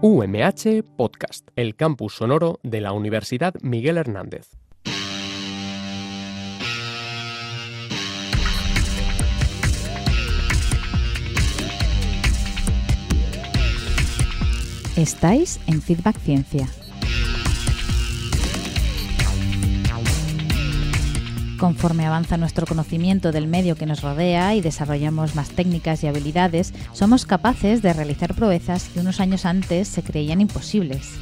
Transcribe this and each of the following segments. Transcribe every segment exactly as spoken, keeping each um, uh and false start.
U M H Podcast, el campus sonoro de la Universidad Miguel Hernández. Estáis en Feedback Ciencia. Conforme avanza nuestro conocimiento del medio que nos rodea y desarrollamos más técnicas y habilidades, somos capaces de realizar proezas que unos años antes se creían imposibles.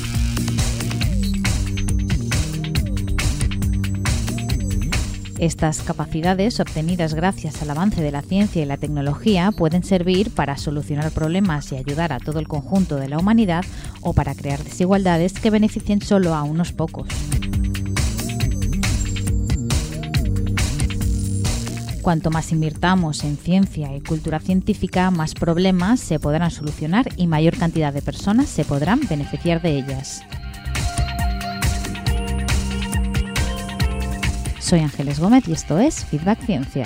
Estas capacidades, obtenidas gracias al avance de la ciencia y la tecnología, pueden servir para solucionar problemas y ayudar a todo el conjunto de la humanidad o para crear desigualdades que beneficien solo a unos pocos. Cuanto más invirtamos en ciencia y cultura científica, más problemas se podrán solucionar y mayor cantidad de personas se podrán beneficiar de ellas. Soy Ángeles Gómez y esto es Feedback Ciencia.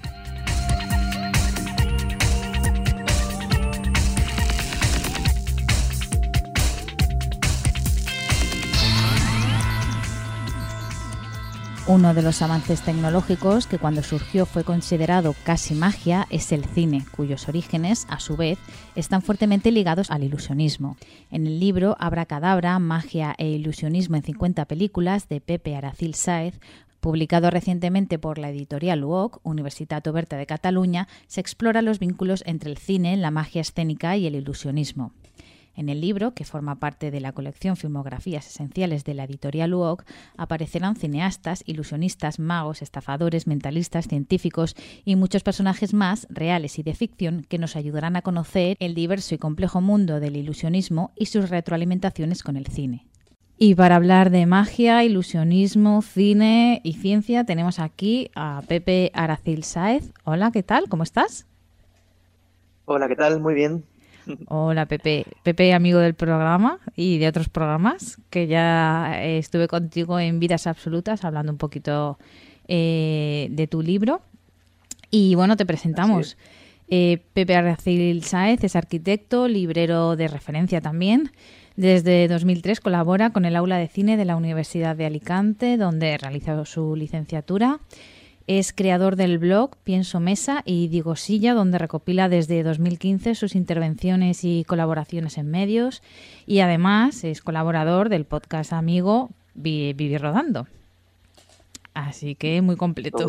Uno de los avances tecnológicos que cuando surgió fue considerado casi magia es el cine, cuyos orígenes, a su vez, están fuertemente ligados al ilusionismo. En el libro Abracadabra, magia e ilusionismo en cincuenta películas de Pepe Aracil Sáez, publicado recientemente por la editorial U O C, Universitat Oberta de Cataluña, se explora los vínculos entre el cine, la magia escénica y el ilusionismo. En el libro, que forma parte de la colección Filmografías Esenciales de la editorial U O C, aparecerán cineastas, ilusionistas, magos, estafadores, mentalistas, científicos y muchos personajes más, reales y de ficción, que nos ayudarán a conocer el diverso y complejo mundo del ilusionismo y sus retroalimentaciones con el cine. Y para hablar de magia, ilusionismo, cine y ciencia, tenemos aquí a Pepe Aracil Sáez. Hola, ¿qué tal? ¿Cómo estás? Hola, ¿qué tal? Muy bien. Hola, Pepe. Pepe, amigo del programa y de otros programas, que ya eh, estuve contigo en Vidas Absolutas hablando un poquito eh, de tu libro. Y bueno, te presentamos. Eh, Pepe Aracil Sáez es arquitecto, librero de referencia también. Desde dos mil tres colabora con el Aula de Cine de la Universidad de Alicante, donde realizó su licenciatura. Es creador del blog Pienso Mesa y Digo Silla, donde recopila desde dos mil quince sus intervenciones y colaboraciones en medios. Y además es colaborador del podcast amigo Vivir Rodando. Así que muy completo.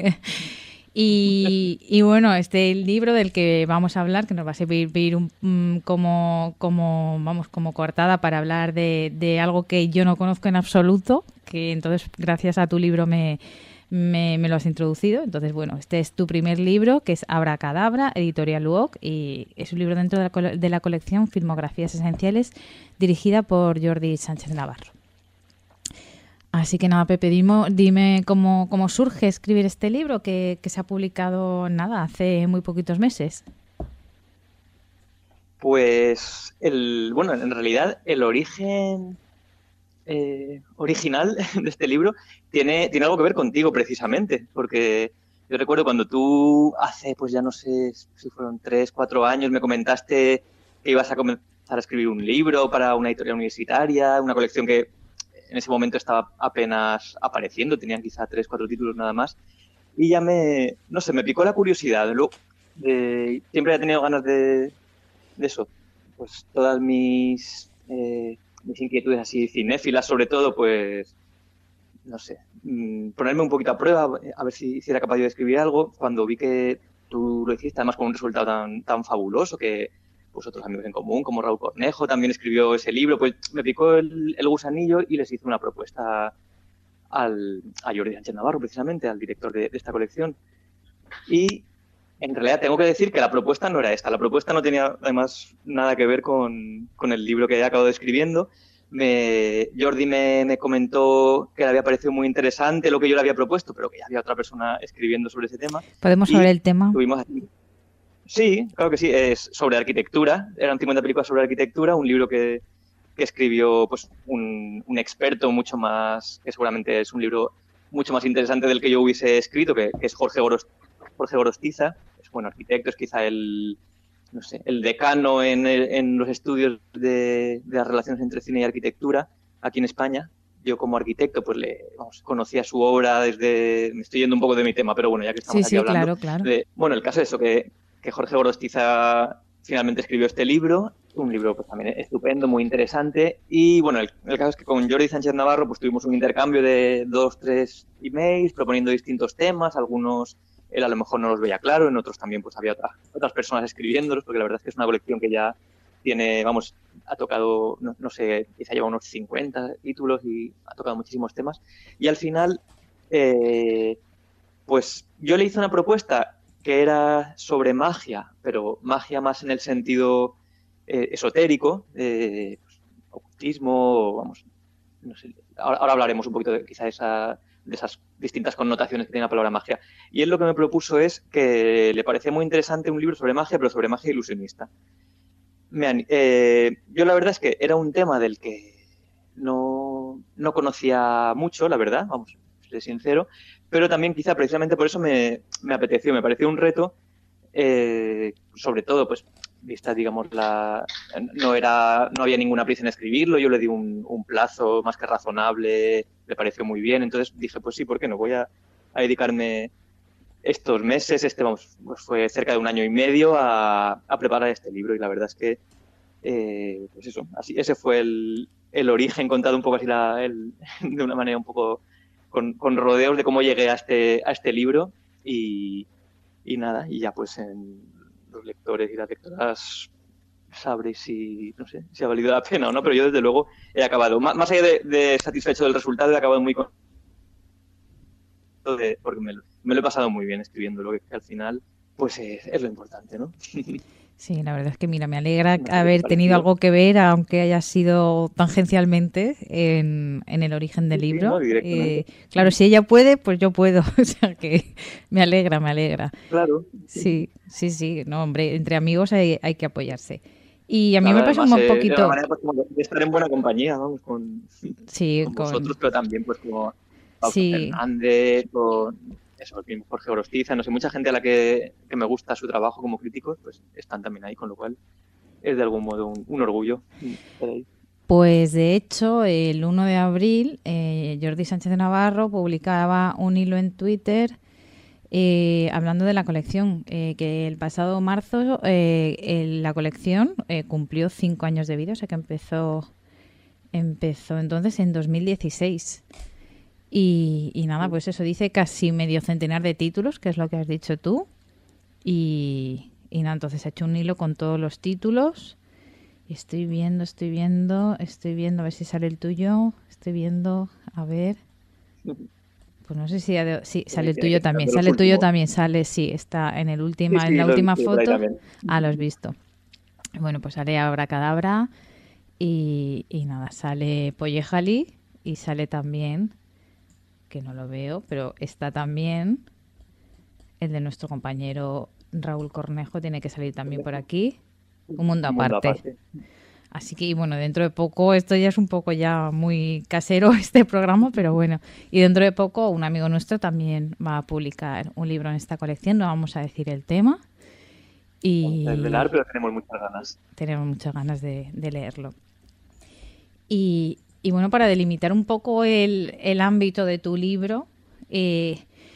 y, y bueno, este libro del que vamos a hablar, que nos va a servir un, um, como, como, vamos, como coartada para hablar de, de algo que yo no conozco en absoluto, que entonces gracias a tu libro me... Me, me lo has introducido. Entonces, bueno, este es tu primer libro, que es Abracadabra, editorial U O C, y es un libro dentro de la, cole- de la colección Filmografías Esenciales, dirigida por Jordi Sánchez Navarro. Así que nada, Pepe, dime, dime cómo, cómo surge escribir este libro, que, que se ha publicado, nada, hace muy poquitos meses. Pues, el bueno, en realidad, el origen... Eh, original de este libro tiene, tiene algo que ver contigo precisamente, porque yo recuerdo cuando tú hace, pues ya no sé si fueron tres, cuatro años, me comentaste que ibas a comenzar a escribir un libro para una editorial universitaria, una colección que en ese momento estaba apenas apareciendo, tenían quizá tres, cuatro títulos nada más, y ya me, no sé, me picó la curiosidad. Luego, eh, siempre he tenido ganas de, de eso, pues todas mis... Eh, mis inquietudes así cinéfilas, sobre todo, pues, no sé, mmm, ponerme un poquito a prueba, a ver si, si era capaz de escribir algo. Cuando vi que tú lo hiciste, además con un resultado tan, tan fabuloso, que pues otros amigos en común, como Raúl Cornejo, también escribió ese libro, pues me picó el, el gusanillo y les hice una propuesta al, a Jordi Sánchez Navarro, precisamente, al director de, de esta colección. Y en realidad tengo que decir que la propuesta no era esta. La propuesta no tenía además nada que ver con, con el libro que he acabado escribiendo. Me, Jordi me, me comentó que le había parecido muy interesante lo que yo le había propuesto, pero que ya había otra persona escribiendo sobre ese tema. ¿Podemos saber el tema? Tuvimos... Sí, claro que sí. Es sobre arquitectura. Eran cincuenta películas sobre arquitectura, un libro que, que escribió pues un, un experto mucho más, que seguramente es un libro mucho más interesante del que yo hubiese escrito, que, que es Jorge Goros, Jorge Gorostiza. Es bueno arquitecto, es quizá el no sé, el decano en, en los estudios de, de las relaciones entre cine y arquitectura aquí en España. Yo como arquitecto, pues le vamos, conocía su obra desde... Me estoy yendo un poco de mi tema, pero bueno, ya que estamos Sí, aquí sí, hablando... claro, claro. De, bueno, el caso es eso, que, que Jorge Gorostiza finalmente escribió este libro, un libro pues también estupendo, muy interesante, y bueno, el, el caso es que con Jordi Sánchez Navarro pues tuvimos un intercambio de dos, tres emails proponiendo distintos temas, algunos él a lo mejor no los veía claro, en otros también pues había otras, otras personas escribiéndolos, porque la verdad es que es una colección que ya tiene, vamos, ha tocado, no, no sé, quizá lleva unos cincuenta títulos y ha tocado muchísimos temas. Y al final, eh, pues yo le hice una propuesta que era sobre magia, pero magia más en el sentido eh, esotérico, eh, pues, ocultismo, vamos, no sé, ahora, ahora hablaremos un poquito de quizá esa, de esas distintas connotaciones que tiene la palabra magia. Y él lo que me propuso es que le parecía muy interesante un libro sobre magia, pero sobre magia ilusionista. Me, eh, yo la verdad es que era un tema del que no, no conocía mucho, la verdad, vamos, seré sincero, pero también quizá precisamente por eso me, me apeteció, me pareció un reto, eh, sobre todo, pues, vista, digamos, la no era no había ninguna prisa en escribirlo, yo le di un, un plazo más que razonable, le pareció muy bien, entonces dije, pues sí, ¿por qué no? Voy a, a dedicarme estos meses, este vamos, pues fue cerca de un año y medio a, a preparar este libro y la verdad es que, eh, pues eso, así, ese fue el, el origen, contado un poco así la, el, de una manera un poco con, con rodeos de cómo llegué a este, a este libro y, y nada, y ya pues en los lectores y las lectoras sabréis si, no sé, si ha valido la pena o no, pero yo desde luego he acabado, más, más allá de, de satisfecho del resultado, he acabado muy contento de, porque me, me lo he pasado muy bien escribiéndolo, que, que al final pues es, es lo importante, ¿no? Sí, la verdad es que mira, me alegra No sé haber tenido algo que ver, aunque haya sido tangencialmente, en, en el origen del sí, libro. Sí, ¿no? Directamente. Eh, claro, si ella puede, pues yo puedo. O sea que me alegra, me alegra. Claro. Sí, sí, sí. No, hombre, entre amigos hay, hay que apoyarse. Y a mí Claro, me pasa además, un eh, poquito... de una manera pues, como de estar en buena compañía, vamos, con, Sí, con con... vosotros, pero también pues como Pausa Sí. Fernández, con eso, el mismo Jorge Gorostiza, no sé, mucha gente a la que, que me gusta su trabajo como críticos, pues están también ahí, con lo cual es de algún modo un, un orgullo estar ahí. Pues de hecho, el uno de abril, eh, Jordi Sánchez Navarro publicaba un hilo en Twitter eh, hablando de la colección, eh, que el pasado marzo eh, el, la colección eh, cumplió cinco años de vida, o sea que empezó, empezó entonces en dos mil dieciséis. Y, y nada, pues eso, dice casi medio centenar de títulos, que es lo que has dicho tú. Y, y nada, entonces ha hecho un hilo con todos los títulos. Y estoy viendo, estoy viendo, estoy viendo, a ver si sale el tuyo. Estoy viendo, a ver. Pues no sé si, ha, sí, sale el tuyo también. Sale el tuyo también, sale, sí, está en el última, sí, sí, en la última visto, foto. Ah, lo has visto. Bueno, pues sale Abracadabra y, y nada, sale Pollejali y sale también, que no lo veo, pero está también el de nuestro compañero Raúl Cornejo, tiene que salir también por aquí. Un mundo aparte. Un mundo aparte. Así que, y bueno, dentro de poco, esto ya es un poco ya muy casero este programa, pero bueno, y dentro de poco un amigo nuestro también va a publicar un libro en esta colección, no vamos a decir el tema. Y vamos a desvelar, pero tenemos muchas ganas. Tenemos muchas ganas de, de leerlo. Y, y bueno, para delimitar un poco el, el ámbito de tu libro, eh,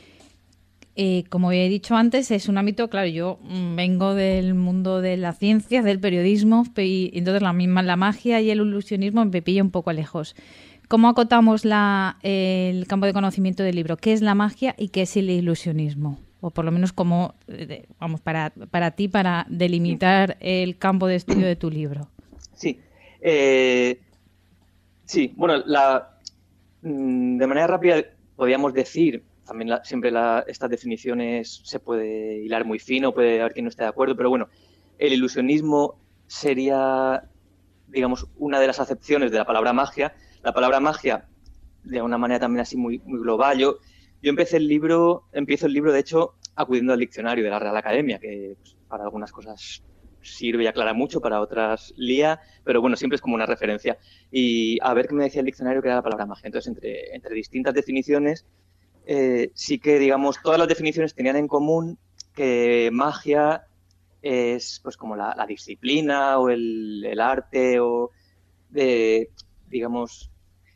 Eh, como he dicho antes, es un ámbito, claro, yo vengo del mundo de la ciencia, del periodismo, y entonces la misma la magia y el ilusionismo me pilla un poco lejos. ¿Cómo acotamos la, el campo de conocimiento del libro? ¿Qué es la magia y qué es el ilusionismo? O por lo menos como, vamos, para, para ti, para delimitar el campo de estudio de tu libro. Sí, eh, sí, bueno, la, de manera rápida podríamos decir... También la, siempre la, estas definiciones se puede hilar muy fino, puede haber quien no esté de acuerdo, pero bueno, el ilusionismo sería, digamos, una de las acepciones de la palabra magia. La palabra magia, de una manera también así muy, muy global. Yo, yo empecé el libro, empiezo el libro, de hecho, acudiendo al diccionario de la Real Academia, que pues, para algunas cosas sirve y aclara mucho, para otras lía, pero bueno, siempre es como una referencia. Y a ver qué me decía el diccionario que era la palabra magia. Entonces, entre, entre distintas definiciones, Eh, sí que, digamos, todas las definiciones tenían en común que magia es pues como la, la disciplina o el, el arte o de, digamos,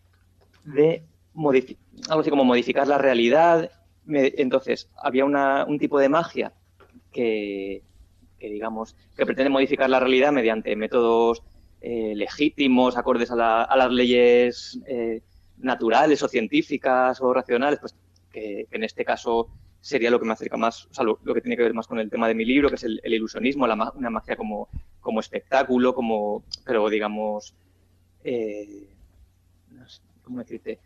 de modificar, algo así como modificar la realidad. Me, entonces, había una, un tipo de magia que, que, digamos, que pretende modificar la realidad mediante métodos eh, legítimos, acordes a, la, a las leyes eh, naturales o científicas o racionales, pues que, que en este caso sería lo que me acerca más, o sea, lo, lo que tiene que ver más con el tema de mi libro, que es el, el ilusionismo, la, una magia como, como espectáculo, como, pero digamos, eh, no sé, ¿cómo decirte?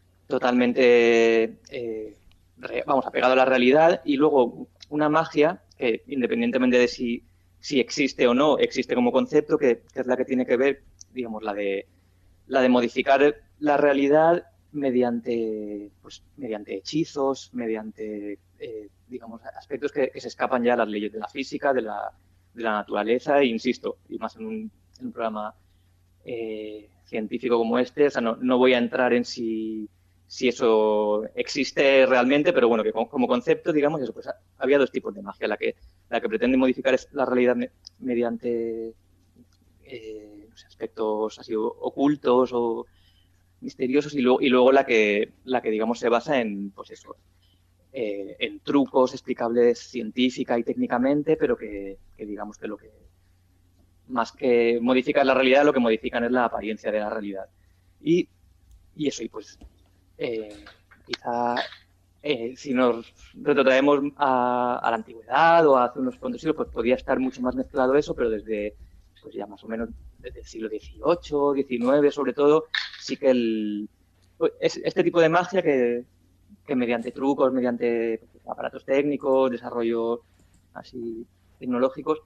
Totalmente, eh, re, vamos, apegado a la realidad, y luego una magia que, independientemente de si, si existe o no, existe como concepto, que, que es la que tiene que ver, digamos, la de, la de modificar la realidad mediante, pues, mediante hechizos, mediante, eh, digamos, aspectos que, que se escapan ya a las leyes de la física, de la, de la naturaleza, e insisto, y más en un, en un programa eh, científico como este, o sea, no, no voy a entrar en si, si eso existe realmente, pero bueno, que como, como concepto, digamos, eso, pues había dos tipos de magia, la que, la que pretende modificar es la realidad me, mediante eh, no sé, aspectos así ocultos o misteriosos, y luego, y luego la que, la que digamos se basa en, pues eso, eh, en trucos explicables científica y técnicamente, pero que, que digamos que lo que más que modificar la realidad, lo que modifican es la apariencia de la realidad. Y, y eso, y pues eh, quizá eh, si nos retrotraemos a, a la antigüedad o a hace unos cuantos siglos, pues podría estar mucho más mezclado eso, pero desde pues ya más o menos desde el siglo dieciocho, diecinueve sobre todo, sí que el, es este tipo de magia que, que mediante trucos, mediante aparatos técnicos, desarrollo así tecnológicos,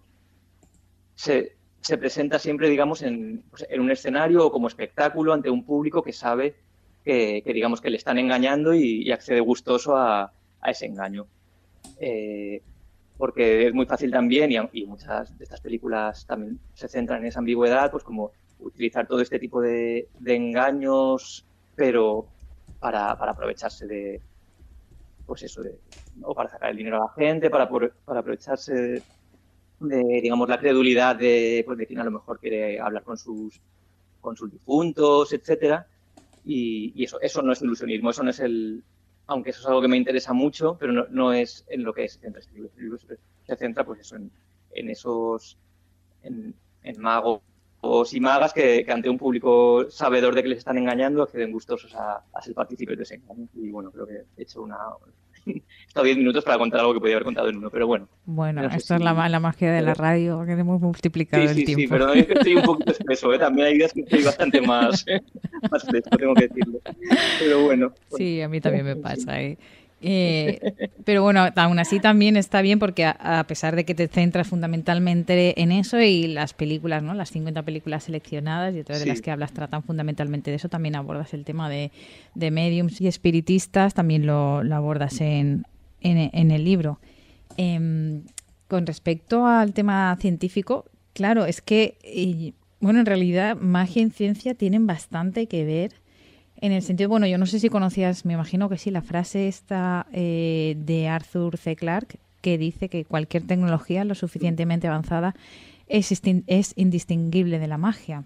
se, se presenta siempre, digamos, en, pues, en un escenario o como espectáculo ante un público que sabe que, que digamos, que le están engañando y, y accede gustoso a, a ese engaño. Eh, porque es muy fácil también, y, y muchas de estas películas también se centran en esa ambigüedad, pues como utilizar todo este tipo de, de engaños, pero para, para aprovecharse de, pues eso, de, o para sacar el dinero a la gente, para, para aprovecharse de, de, digamos, la credulidad de, pues de quien a lo mejor quiere hablar con sus, con sus difuntos, etcétera. Y, y eso, eso no es ilusionismo, eso no es el, aunque eso es algo que me interesa mucho, pero no, no es en lo que se centra este libro. Este libro se, se centra, pues eso, en, en esos, en, en magos y magas que, que ante un público sabedor de que les están engañando acceden gustosos a, a ser partícipes de ese engaño. Y bueno, creo que he hecho una... He estado diez minutos para contar algo que podía haber contado en uno, pero bueno. Bueno, no sé esto si... es la, la magia de pero... la radio, que hemos multiplicado sí, el sí, tiempo. Sí, pero es que estoy un poquito espeso, ¿eh? También hay días que estoy bastante más, más fresco, tengo que decirlo. Pero bueno. Sí, a mí también me pasa, ¿eh? Eh, pero bueno, aún así también está bien porque a, a pesar de que te centras fundamentalmente en eso y las películas, ¿no? Las cincuenta películas seleccionadas y otras sí. de las que hablas tratan fundamentalmente de eso, también abordas el tema de, de mediums y espiritistas, también lo, lo abordas en, en, en el libro. Eh, con respecto al tema científico, claro, es que, eh, bueno, en realidad magia y ciencia tienen bastante que ver. En el sentido, bueno, yo no sé si conocías, me imagino que sí, la frase esta eh, de Arthur C. Clarke, que dice que cualquier tecnología lo suficientemente avanzada es, es indistinguible de la magia.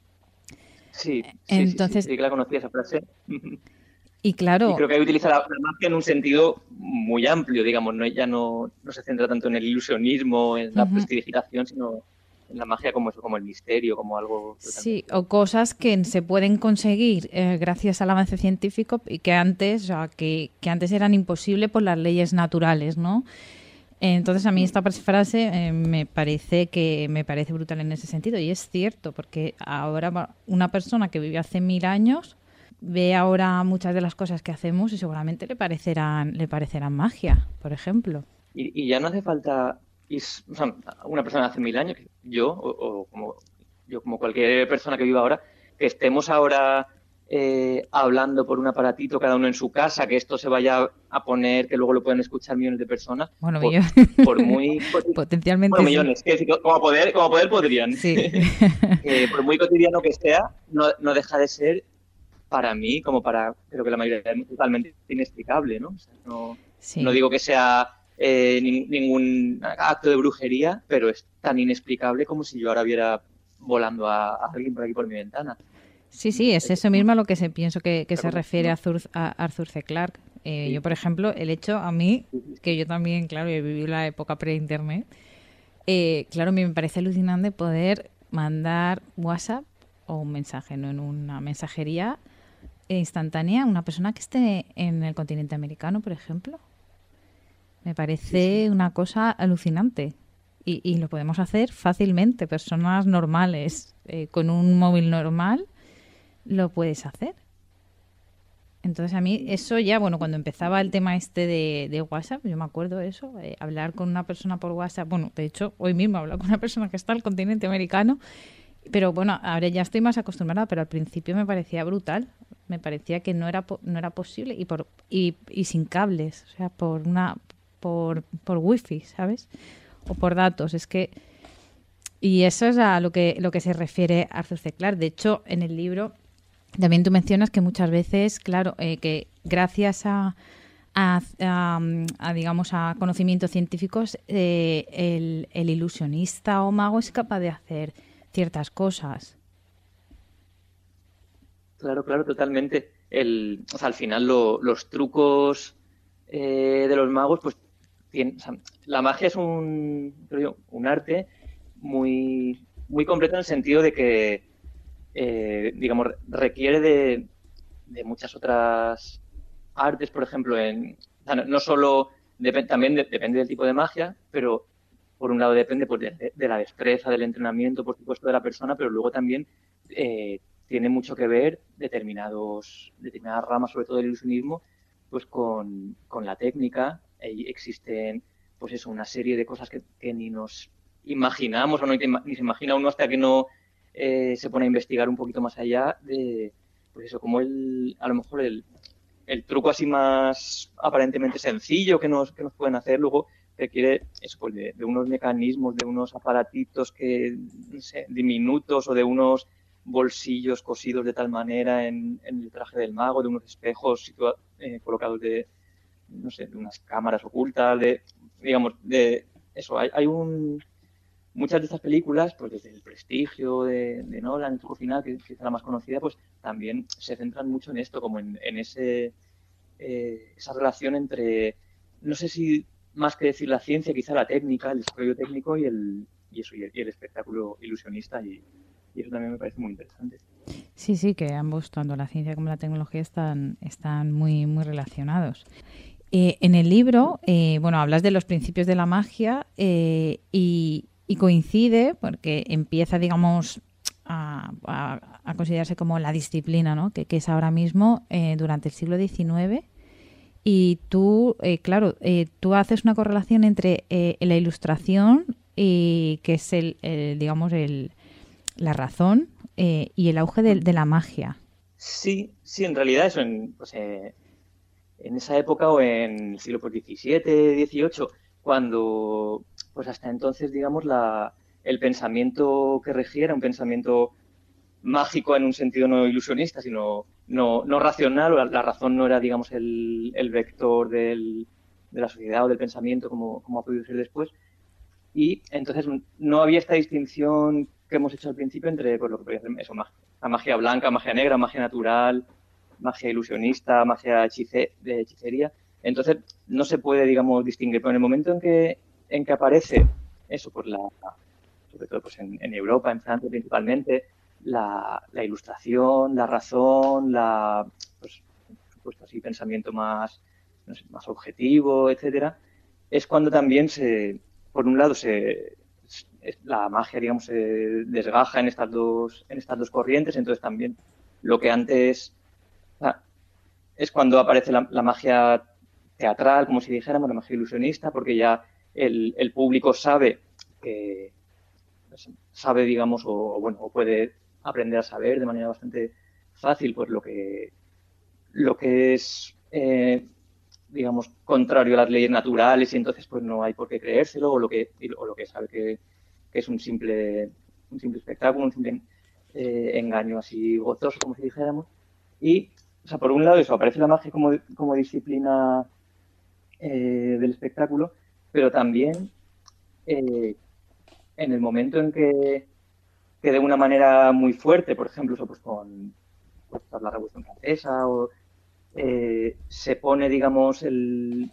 Sí, sí, Entonces, sí, sí, sí que la conocía esa frase. Y claro... Y creo que hay que utilizar la, la magia en un sentido muy amplio, digamos, no, ya no, no se centra tanto en el ilusionismo, en la uh-huh. prestidigitación, sino... en la magia como eso, como el misterio, como algo... Sí, o cosas que se pueden conseguir eh, gracias al avance científico y que antes, o sea, que, que antes eran imposibles por las leyes naturales, ¿no? Entonces a mí esta frase eh, me parece que me parece brutal en ese sentido, y es cierto, porque ahora una persona que vivió hace mil años ve ahora muchas de las cosas que hacemos y seguramente le parecerán, le parecerán magia, por ejemplo. Y, y ya no hace falta... Y, o sea, una persona de hace mil años, yo o, o como yo como cualquier persona que viva ahora, que estemos ahora eh, hablando por un aparatito cada uno en su casa, que esto se vaya a poner, que luego lo pueden escuchar millones de personas. Bueno, por, millones. Por muy potencialmente bueno, millones, sí. Que, como poder, como poder podrían. Sí. Que por muy cotidiano que sea, no, no deja de ser para mí, como para creo que la mayoría es totalmente inexplicable, ¿no? O sea, no, sí. no digo que sea eh, ni, ningún acto de brujería, pero es tan inexplicable como si yo ahora viera volando a, a alguien por aquí por mi ventana. Sí, sí, es eso mismo a lo que se pienso que, que se refiere a Arthur, a Arthur C. Clarke. Eh, sí. Yo, por ejemplo, el hecho a mí, que yo también, claro, he vivido la época pre-internet, eh, claro, a mí me parece alucinante poder mandar WhatsApp o un mensaje, no en una mensajería instantánea a una persona que esté en el continente americano, por ejemplo. Me parece sí, sí. una cosa alucinante. Y, y lo podemos hacer fácilmente, personas normales, eh, con un móvil normal, lo puedes hacer. Entonces a mí eso ya, bueno, cuando empezaba el tema este de, de WhatsApp, yo me acuerdo de eso, eh, hablar con una persona por WhatsApp, bueno, de hecho, hoy mismo hablo con una persona que está en el continente americano, pero bueno, ahora ya estoy más acostumbrada, pero al principio me parecía brutal, me parecía que no era no era posible y por y, y sin cables, o sea, por una por por wifi, ¿sabes? O por datos, es que y eso es a lo que lo que se refiere Arthur C. Clarke. De hecho, en el libro también tú mencionas que muchas veces, claro, eh, que gracias a, a, a, a digamos, a conocimientos científicos, eh, el, el ilusionista o mago es capaz de hacer ciertas cosas. Claro, claro, totalmente. El, o sea, al final lo, los trucos eh, de los magos, pues, tienen, o sea, la magia es un, creo yo, un arte muy, muy completo en el sentido de que Eh, digamos, requiere de, de muchas otras artes, por ejemplo, en, o sea, no, no solo, dep también de, depende del tipo de magia, pero por un lado depende pues, de, de la destreza, del entrenamiento, por supuesto, de la persona, pero luego también eh, tiene mucho que ver determinados, determinadas ramas, sobre todo del ilusionismo, pues con, con la técnica. Ahí existen, pues eso, una serie de cosas que, que ni nos imaginamos o no ni se imagina uno hasta que no Eh, se pone a investigar un poquito más allá de, pues eso, como el, a lo mejor el, el truco así más aparentemente sencillo que nos, que nos pueden hacer, luego requiere eso, pues de, de unos mecanismos, de unos aparatitos que, no sé, diminutos o de unos bolsillos cosidos de tal manera en, en el traje del mago, de unos espejos situa- eh, colocados de, no sé, de unas cámaras ocultas, de, digamos, de eso, hay, hay un... Muchas de estas películas, pues desde El Prestigio de, de Nolan, El truco final, que, que es la más conocida, pues también se centran mucho en esto, como en, en ese eh, esa relación entre, no sé si más que decir la ciencia, quizá la técnica, el desarrollo técnico y el, y eso, y el, y el espectáculo ilusionista, y, y eso también me parece muy interesante. Sí, sí, que ambos, tanto la ciencia como la tecnología, están, están muy, muy relacionados. Eh, en el libro, eh, bueno, hablas de los principios de la magia eh, y Y coincide porque empieza, digamos, a, a, a considerarse como la disciplina, ¿no? que, que es ahora mismo eh, durante el siglo diecinueve. Y tú, eh, claro, eh, tú haces una correlación entre eh, la ilustración, y, que es, el, el digamos, el, la razón, eh, y el auge de, de la magia. Sí, sí, en realidad eso, en, pues, eh, en esa época o en el siglo pues, diecisiete, dieciocho, cuando pues hasta entonces, digamos, la, el pensamiento que regía era un pensamiento mágico en un sentido no ilusionista, sino no, no racional, o la, la razón no era, digamos, el, el vector del, de la sociedad o del pensamiento como, como ha podido ser después. Y entonces no había esta distinción que hemos hecho al principio entre pues, lo que podría ser eso, la magia blanca, magia negra, magia natural, magia ilusionista, magia hechice, de hechicería. Entonces no se puede, digamos, distinguir. Pero en el momento en que, en que aparece eso, pues la, sobre todo pues en, en Europa, en Francia principalmente, la, la ilustración, la razón, la, pues, por supuesto así, pensamiento más, no sé, más objetivo, etcétera, es cuando también se, por un lado, se, la magia, digamos, se desgaja en estas dos, en estas dos corrientes. Entonces también lo que antes, ah, es cuando aparece la, la magia teatral, como si dijéramos, la magia ilusionista, porque ya el, el público sabe que sabe, digamos, o, o bueno, o puede aprender a saber de manera bastante fácil, pues lo que lo que es eh, digamos, contrario a las leyes naturales, y entonces pues no hay por qué creérselo, o lo que, o lo que sabe que, que es un simple, un simple espectáculo, un simple eh, engaño así gozoso, como si dijéramos. Y, o sea, por un lado eso, aparece la magia como, como disciplina eh, del espectáculo, pero también eh, en el momento en que, que de una manera muy fuerte, por ejemplo, eso pues con pues, tras la Revolución Francesa, o eh, se pone, digamos, el,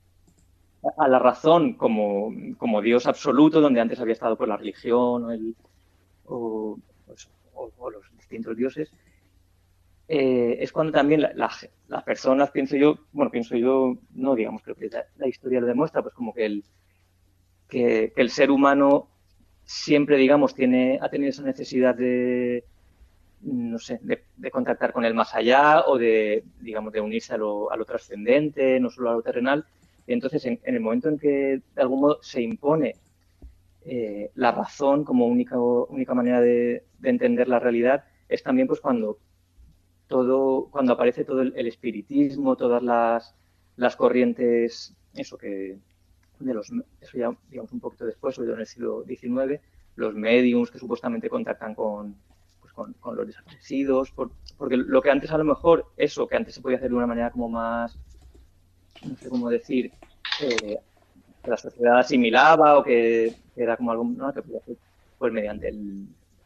a la razón como, como Dios absoluto, donde antes había estado por la religión o, el, o, pues, o, o los distintos dioses, eh, es cuando también la, la, las personas, pienso yo, bueno, pienso yo, no digamos, creo que la, la historia lo demuestra, pues como que el, que, que el ser humano siempre, digamos, tiene, ha tenido esa necesidad de, no sé, de, de contactar con el más allá o de, digamos, de unirse a lo, a lo trascendente, no solo a lo terrenal. Y entonces, en, en el momento en que de algún modo se impone eh, la razón como única, única manera de, de entender la realidad, es también pues cuando todo, cuando aparece todo el, el espiritismo, todas las, las corrientes, eso que de los, eso ya digamos un poquito después, sobre todo en el siglo diecinueve, los mediums que supuestamente contactan con, pues con, con los desaparecidos, por, porque lo que antes a lo mejor, eso que antes se podía hacer de una manera como más, no sé cómo decir, eh, que la sociedad asimilaba o que, que era como algo, ¿no?, que podía hacer pues mediante el,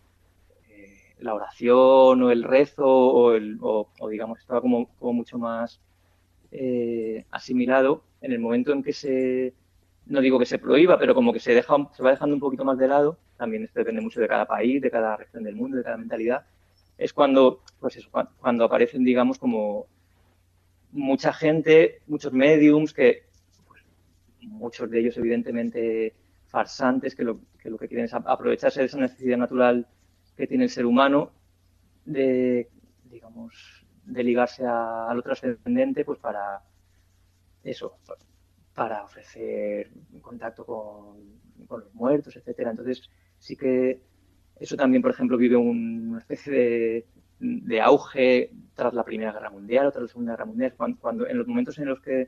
eh, la oración o el rezo o, el, o, o digamos estaba como, como mucho más eh, asimilado. En el momento en que se, no digo que se prohíba, pero como que se deja, se va dejando un poquito más de lado, también esto depende mucho de cada país, de cada región del mundo, de cada mentalidad, es cuando, pues eso, cuando aparecen, digamos, como mucha gente, muchos mediums, que pues, muchos de ellos evidentemente farsantes, que lo, que lo que quieren es aprovecharse de esa necesidad natural que tiene el ser humano de, digamos, de ligarse a, a lo trascendente, pues para eso, para ofrecer contacto con, con los muertos, etcétera. Entonces, sí que eso también, por ejemplo, vive un, una especie de, de auge tras la Primera Guerra Mundial o tras la Segunda Guerra Mundial, cuando, cuando en los momentos en los que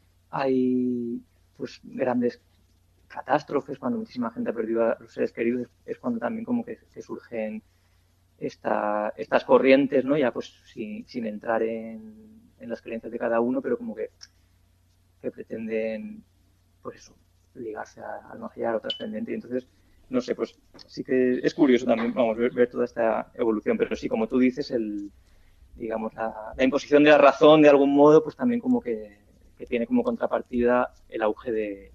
hay pues grandes catástrofes, cuando muchísima gente ha perdido a los seres queridos, es cuando también como que, que surgen esta, estas corrientes, ¿no? Ya pues sin, sin entrar en, en las creencias de cada uno, pero como que que pretenden, pues eso, ligarse al más allá, a lo trascendente. Y entonces, no sé, pues sí que es curioso también, vamos, ver, ver toda esta evolución, pero sí, como tú dices, el, digamos, la, la imposición de la razón, de algún modo, pues también como que, que tiene como contrapartida el auge de,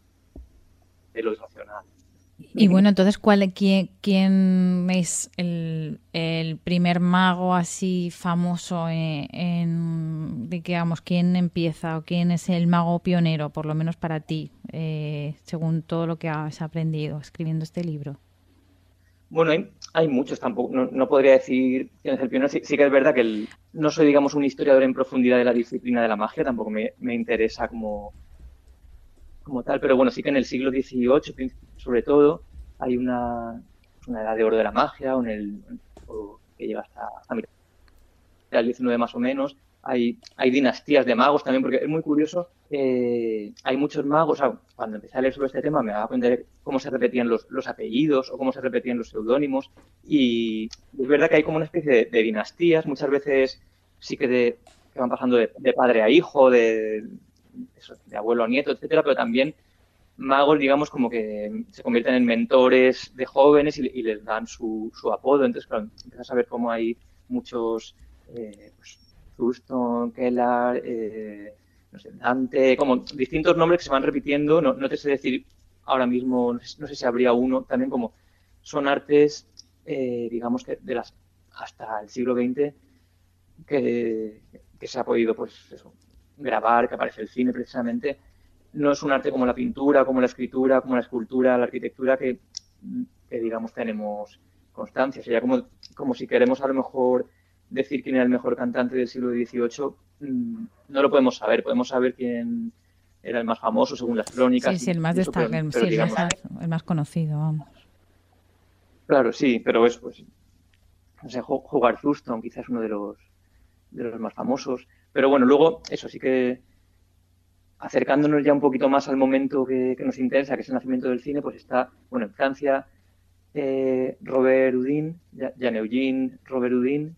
de lo irracional. Y bueno, entonces, ¿cuál, quién, quién es el, el primer mago así famoso en, en, digamos, quién empieza o quién es el mago pionero, por lo menos para ti, eh, según todo lo que has aprendido escribiendo este libro? Bueno, hay, hay muchos, tampoco, no, no podría decir quién es el pionero. Sí, sí que es verdad que el, no soy, digamos, un historiador en profundidad de la disciplina de la magia, tampoco me, me interesa como, como tal, pero bueno, sí que en el siglo dieciocho, sobre todo, hay una, una edad de oro de la magia, o en el, o que llega hasta, hasta mitad del diecinueve más o menos. Hay, hay dinastías de magos también, porque es muy curioso. Eh, hay muchos magos. O sea, cuando empecé a leer sobre este tema, me daba cuenta de cómo se repetían los, los apellidos o cómo se repetían los seudónimos. Y es verdad que hay como una especie de, de dinastías, muchas veces sí que, de, que van pasando de, de padre a hijo, de, eso, de abuelo a nieto, etcétera, pero también magos, digamos, como que se convierten en mentores de jóvenes y, y les dan su, su apodo. Entonces, claro, empiezas a ver cómo hay muchos, eh, pues, Thurston, Kellar, eh, no sé, Dante, como distintos nombres que se van repitiendo. No, no te sé decir ahora mismo, no sé, no sé si habría uno, también como son artes, eh, digamos, que de las hasta el siglo veinte que, que se ha podido, pues, eso, grabar, que aparece el cine precisamente. No es un arte como la pintura, como la escritura, como la escultura, la arquitectura, que, que digamos, tenemos constancia. Sería como, como si queremos a lo mejor decir quién era el mejor cantante del siglo dieciocho, mmm, no lo podemos saber. Podemos saber quién era el más famoso según las crónicas. Sí, sí, y, el más y eso, pero, destacado, pero sí, el digamos, más, el más conocido, vamos. Claro, sí, pero es, pues, no sé, jugar Thurston quizás es uno de los, de los más famosos. Pero bueno, luego, eso sí que acercándonos ya un poquito más al momento que, que nos interesa, que es el nacimiento del cine, pues está, bueno, en Francia, eh, Robert Houdin, Jean Eugene Robert Houdin,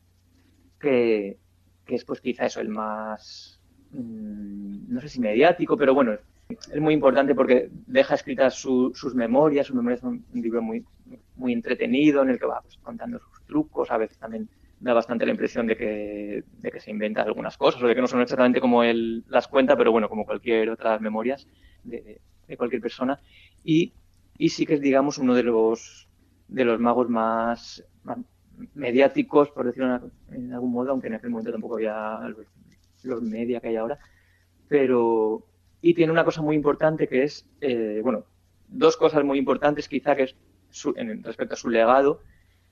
que, que es pues quizá eso, el más, mmm, no sé si mediático, pero bueno, es muy importante porque deja escritas su, sus memorias. Sus memorias son un libro muy, muy entretenido en el que va pues, contando sus trucos. A veces también da bastante la impresión de que, de que se inventa algunas cosas o de que no son exactamente como él las cuenta, pero bueno, como cualquier otra memorias de, de cualquier persona. Y, y sí que es, digamos, uno de los, de los magos más, más mediáticos, por decirlo en algún modo, aunque en aquel momento tampoco había los, los media que hay ahora. Pero, y tiene una cosa muy importante que es, eh, bueno, dos cosas muy importantes quizá que es su, en, respecto a su legado.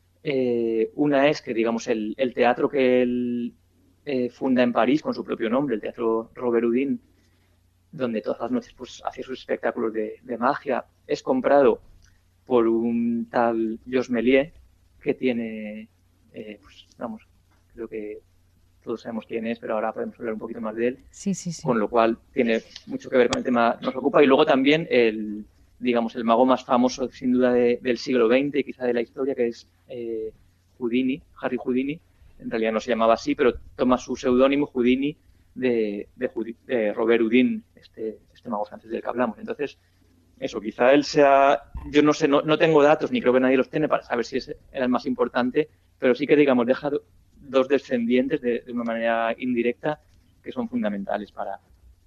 Eh, una es que, digamos, el, el teatro que él eh, funda en París con su propio nombre, el Teatro Robert Houdin, donde todas las noches pues hacía sus espectáculos de, de magia, es comprado por un tal Jos Méliès que tiene, eh, pues vamos, creo que todos sabemos quién es, pero ahora podemos hablar un poquito más de él. Sí, sí, sí. Con lo cual tiene mucho que ver con el tema que nos ocupa. Y luego también el, digamos, el mago más famoso sin duda de, del siglo veinte y quizá de la historia, que es eh, Houdini, Harry Houdini. En realidad no se llamaba así, pero toma su seudónimo Houdini de, de, de Robert Houdin, este, este mago francés del que hablamos. Entonces, eso, quizá él sea, yo no sé, no, no tengo datos, ni creo que nadie los tiene para saber si es, era el más importante, pero sí que, digamos, deja dos descendientes de, de una manera indirecta que son fundamentales para,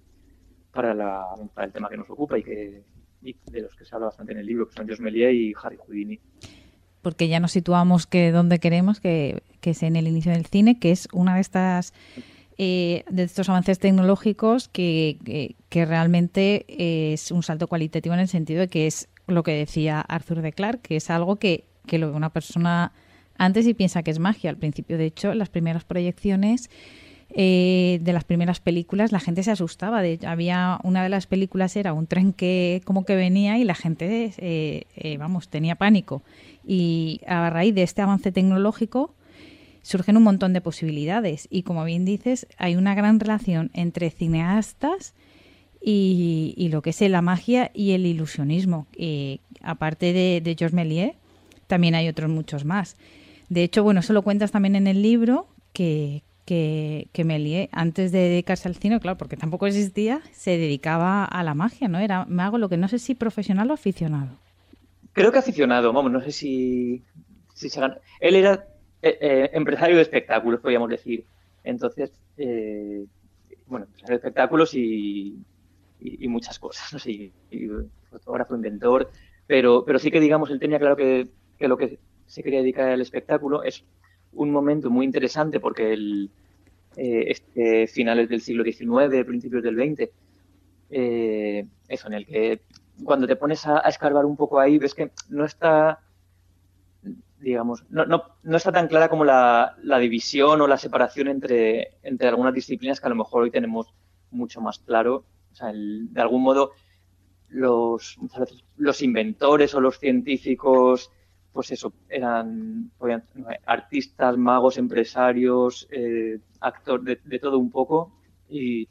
para, la, para el tema que nos ocupa y, que, y de los que se habla bastante en el libro, que son Jos Méliès y Harry Houdini. Porque ya nos situamos que donde queremos, que, que es en el inicio del cine, que es una de estas eh, de estos avances tecnológicos que, que, que realmente es un salto cualitativo en el sentido de que es lo que decía Arthur C. Clarke, que es algo que, que lo ve una persona antes y piensa que es magia. Al principio, de hecho, las primeras proyecciones eh, de las primeras películas, la gente se asustaba. De hecho, había una de las películas, era un tren que como que venía y la gente, eh, eh, vamos, tenía pánico. Y a raíz de este avance tecnológico surgen un montón de posibilidades. Y como bien dices, hay una gran relación entre cineastas y, y lo que es la magia y el ilusionismo. Eh, aparte de, de Jos Méliès, también hay otros muchos más. De hecho, bueno, eso lo cuentas también en el libro, que, que, que Méliès, antes de dedicarse al cine, claro, porque tampoco existía, se dedicaba a la magia, ¿no? Era mago, lo que no sé si profesional o aficionado. Creo que aficionado, vamos, no sé si, si se gana. Él era eh, eh, empresario de espectáculos, podríamos decir. Entonces, eh, bueno, empresario de espectáculos y, y, y muchas cosas, no sé, y, y fotógrafo, inventor, pero, pero sí que, digamos, él tenía claro que, que lo que se quería dedicar al espectáculo es un momento muy interesante porque el, eh, este finales del siglo diecinueve, principios del veinte, eh, eso, en el que cuando te pones a, a escarbar un poco ahí, ves que no está, digamos, no, no, no está tan clara como la, la división o la separación entre, entre algunas disciplinas que a lo mejor hoy tenemos mucho más claro. O sea, el, de algún modo, los, muchas veces los inventores o los científicos, pues eso, eran podían, artistas, magos, empresarios, eh, actores, de, de todo un poco. Y,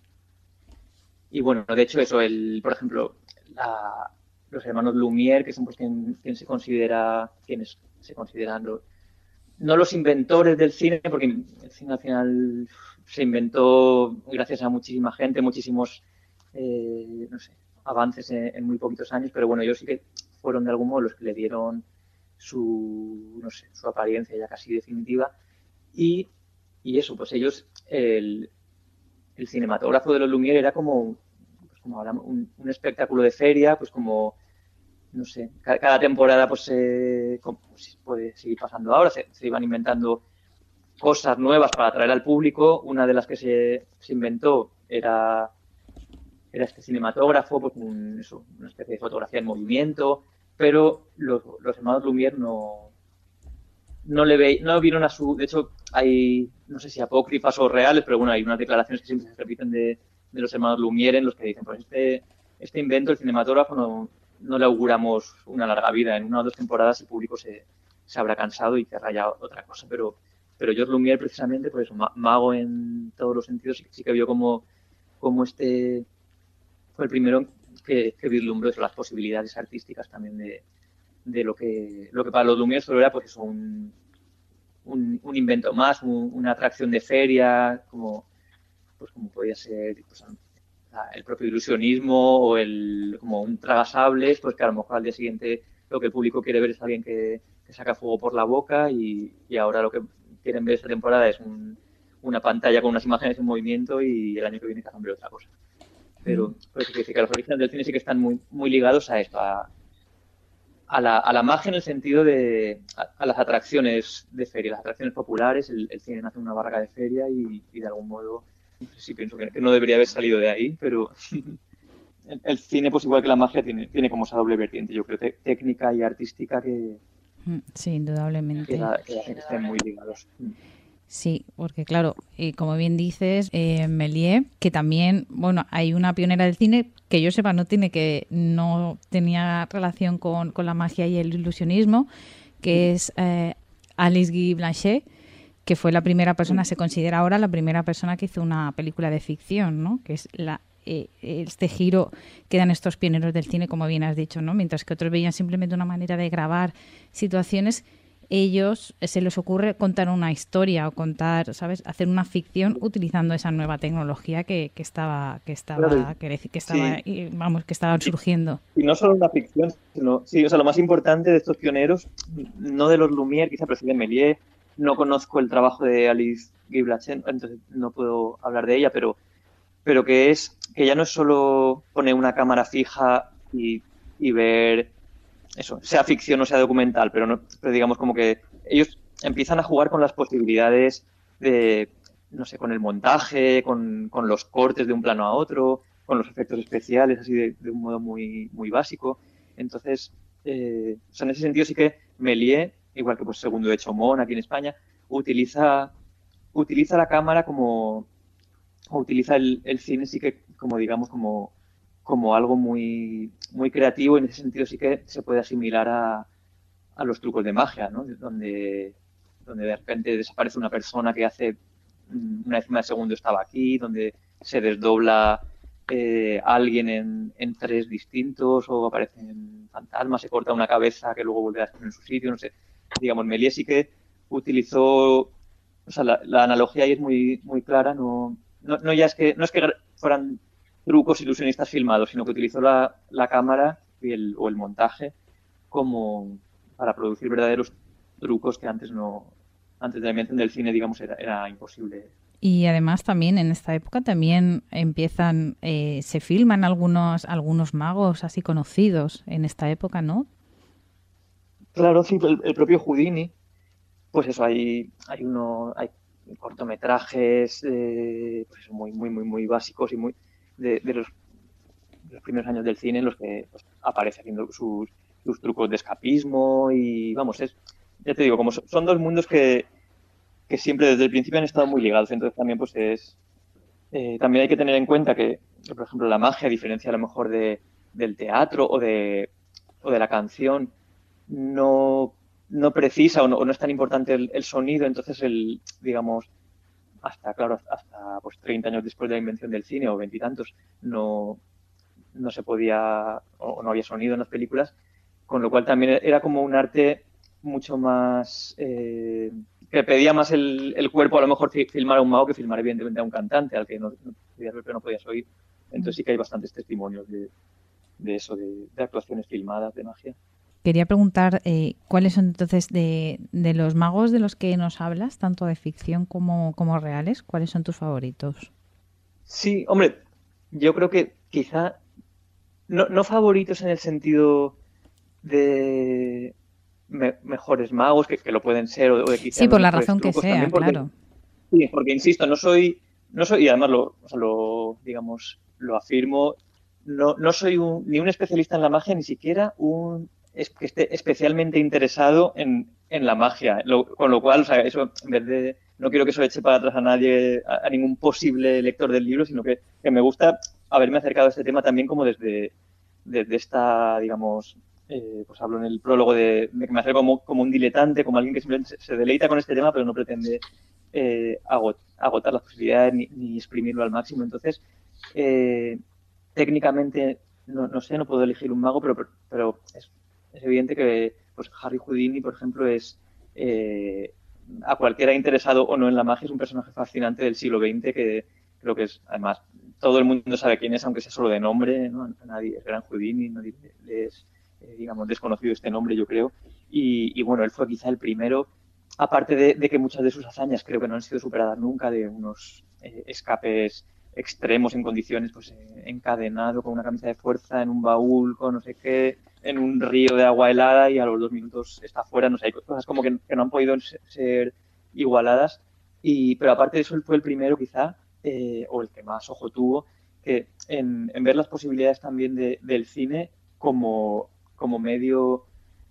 y bueno, de hecho eso, el, por ejemplo, la, los hermanos Lumière, que son pues quien, quien se considera, quienes se consideran los, no los inventores del cine, porque el cine al final se inventó gracias a muchísima gente, muchísimos, eh, no sé, avances en, en muy poquitos años, pero bueno, ellos sí que fueron de algún modo los que le dieron su, no sé, su apariencia ya casi definitiva. Y, y eso, pues ellos, el, el cinematógrafo de los Lumière era como, pues como hablamos, un, un espectáculo de feria, pues como, no sé, cada, cada temporada pues se eh, pues puede seguir pasando ahora, se, se iban inventando cosas nuevas para atraer al público. Una de las que se, se inventó era, era este cinematógrafo, pues un, eso, una especie de fotografía en movimiento, pero los, los hermanos Lumière no, no le ve, no vieron a su, de hecho hay, no sé si apócrifas o reales, pero bueno, hay unas declaraciones que siempre se repiten de, de los hermanos Lumière en los que dicen, pues este, este invento, el cinematógrafo, no, no le auguramos una larga vida. En una o dos temporadas el público se, se habrá cansado y querrá ya otra cosa, pero, pero George Lumière precisamente, pues eso, mago en todos los sentidos, sí, sí que vio como, como este fue el primero que, que vislumbró eso, las posibilidades artísticas también de, de lo que lo que para los Lumière solo era pues eso, un, un, un invento más, un, una atracción de feria, como pues como podía ser pues, la, el propio ilusionismo o el como un tragasables, pues que a lo mejor al día siguiente lo que el público quiere ver es alguien que, que saca fuego por la boca y, y ahora lo que quieren ver esta temporada es un, una pantalla con unas imágenes en movimiento y el año que viene querrán ver otra cosa. Pero por eso quiere decir que los orígenes del cine sí que están muy, muy ligados a esto, a, a, la, a la magia en el sentido de a, a las atracciones de feria, las atracciones populares. El, el cine nace en una barraca de feria y, y de algún modo, no sé si pienso que, que no debería haber salido de ahí, pero el, el cine, pues igual que la magia, tiene, tiene como esa doble vertiente, yo creo, te, técnica y artística que, sí, indudablemente. que, la, que la gente estén muy ligados. Sí, porque claro, eh, como bien dices, eh, Méliès, que también, bueno, hay una pionera del cine que yo sepa no tiene que no tenía relación con, con la magia y el ilusionismo, que es eh, Alice Guy Blanchet, que fue la primera persona, se considera ahora la primera persona que hizo una película de ficción, ¿no? Que es la eh, este giro que dan estos pioneros del cine, como bien has dicho, ¿no? Mientras que otros veían simplemente una manera de grabar situaciones, ellos se les ocurre contar una historia o contar, ¿sabes? Hacer una ficción utilizando esa nueva tecnología que, que estaba, que estaba, Claro. que, que estaba, Sí. vamos, que estaban surgiendo. Y no solo una ficción, sino, sí, o sea, lo más importante de estos pioneros, no de los Lumière, quizá, pero sí de Méliès. No conozco el trabajo de Alice Guy Blanchet, entonces no puedo hablar de ella, pero, pero que es, que ya no es solo poner una cámara fija y, y ver eso, sea ficción o sea documental, pero no, pero digamos como que ellos empiezan a jugar con las posibilidades de, no sé, con el montaje, con, con los cortes de un plano a otro, con los efectos especiales, así de, de un modo muy, muy básico. Entonces, eh, o sea, en ese sentido sí que Méliès, igual que pues Segundo de Chaumont aquí en España, utiliza, utiliza la cámara como, o utiliza el, el cine sí que como digamos como como algo muy, muy creativo. En ese sentido sí que se puede asimilar a, a los trucos de magia, ¿no? Donde, donde de repente desaparece una persona que hace una décima de segundo estaba aquí, donde se desdobla eh, alguien en, en tres distintos o aparecen fantasmas, se corta una cabeza que luego vuelve a estar en su sitio, no sé. Digamos, Méliès sí que utilizó, o sea, la, la analogía ahí es muy, muy clara, no, no, no ya es que, no es que fueran trucos ilusionistas filmados, sino que utilizó la, la cámara y el, o el montaje como para producir verdaderos trucos que antes no, antes de la invención del cine, digamos, era, era imposible. Y además también en esta época también empiezan, eh, se filman algunos, algunos magos así conocidos en esta época, ¿no? Claro, sí, el, el propio Houdini, pues eso, hay, hay uno, hay cortometrajes eh, pues eso, muy, muy, muy, muy básicos y muy de, de, los, de los primeros años del cine en los que pues, aparece haciendo sus, sus trucos de escapismo y vamos, es, ya te digo, como son dos mundos que, que siempre desde el principio han estado muy ligados, entonces también pues es, eh, también hay que tener en cuenta que, que, por ejemplo, la magia, a diferencia a lo mejor de, del teatro o de, o de la canción, no, no precisa o no, o no es tan importante el, el sonido, entonces el, digamos, hasta, claro, hasta pues treinta años después de la invención del cine o veintitantos, no, no se podía o no había sonido en las películas, con lo cual también era como un arte mucho más eh, que pedía más el, el cuerpo, a lo mejor filmar a un mago que filmar evidentemente a un cantante al que no, no podías ver pero no podías oír. Entonces sí que hay bastantes testimonios de, de eso, de, de actuaciones filmadas de magia. Quería preguntar eh, cuáles son entonces de, de los magos de los que nos hablas, tanto de ficción como, como reales, ¿cuáles son tus favoritos? Sí, hombre, yo creo que quizá no, no favoritos en el sentido de me, mejores magos, que, que lo pueden ser, o de quizá sí, por la mejores razón que trucos, sea, porque, claro. Sí, porque insisto, no soy, no soy, y además lo, o sea, lo digamos, lo afirmo, no, no soy un, ni un especialista en la magia, ni siquiera un es, que esté especialmente interesado en, en la magia. Lo, con lo cual, o sea, eso, en vez de, no quiero que eso eche para atrás a nadie, a, a ningún posible lector del libro, sino que, que me gusta haberme acercado a este tema también como desde, desde esta, digamos, eh, pues hablo en el prólogo de, de que me acerco como, como un diletante, como alguien que simplemente se, se deleita con este tema, pero no pretende eh, agot, agotar las posibilidades ni, ni exprimirlo al máximo. Entonces, eh, técnicamente, no, no sé, no puedo elegir un mago, pero, pero, pero es, es evidente que pues Harry Houdini, por ejemplo, es eh, a cualquiera interesado o no en la magia, es un personaje fascinante del siglo veinte que creo que es, además, todo el mundo sabe quién es, aunque sea solo de nombre, ¿no? A nadie es Gran Houdini, nadie le es, eh, digamos, desconocido este nombre, yo creo. Y, y bueno, él fue quizá el primero, aparte de, de que muchas de sus hazañas creo que no han sido superadas nunca, de unos eh, escapes extremos en condiciones, pues eh, encadenado con una camisa de fuerza en un baúl, con no sé qué, en un río de agua helada y a los dos minutos está fuera, no sé, hay cosas como que, que no han podido ser igualadas. Y, pero aparte de eso, él fue el primero quizá, eh, o el que más ojo tuvo, que en, en ver las posibilidades también de, del cine como, como medio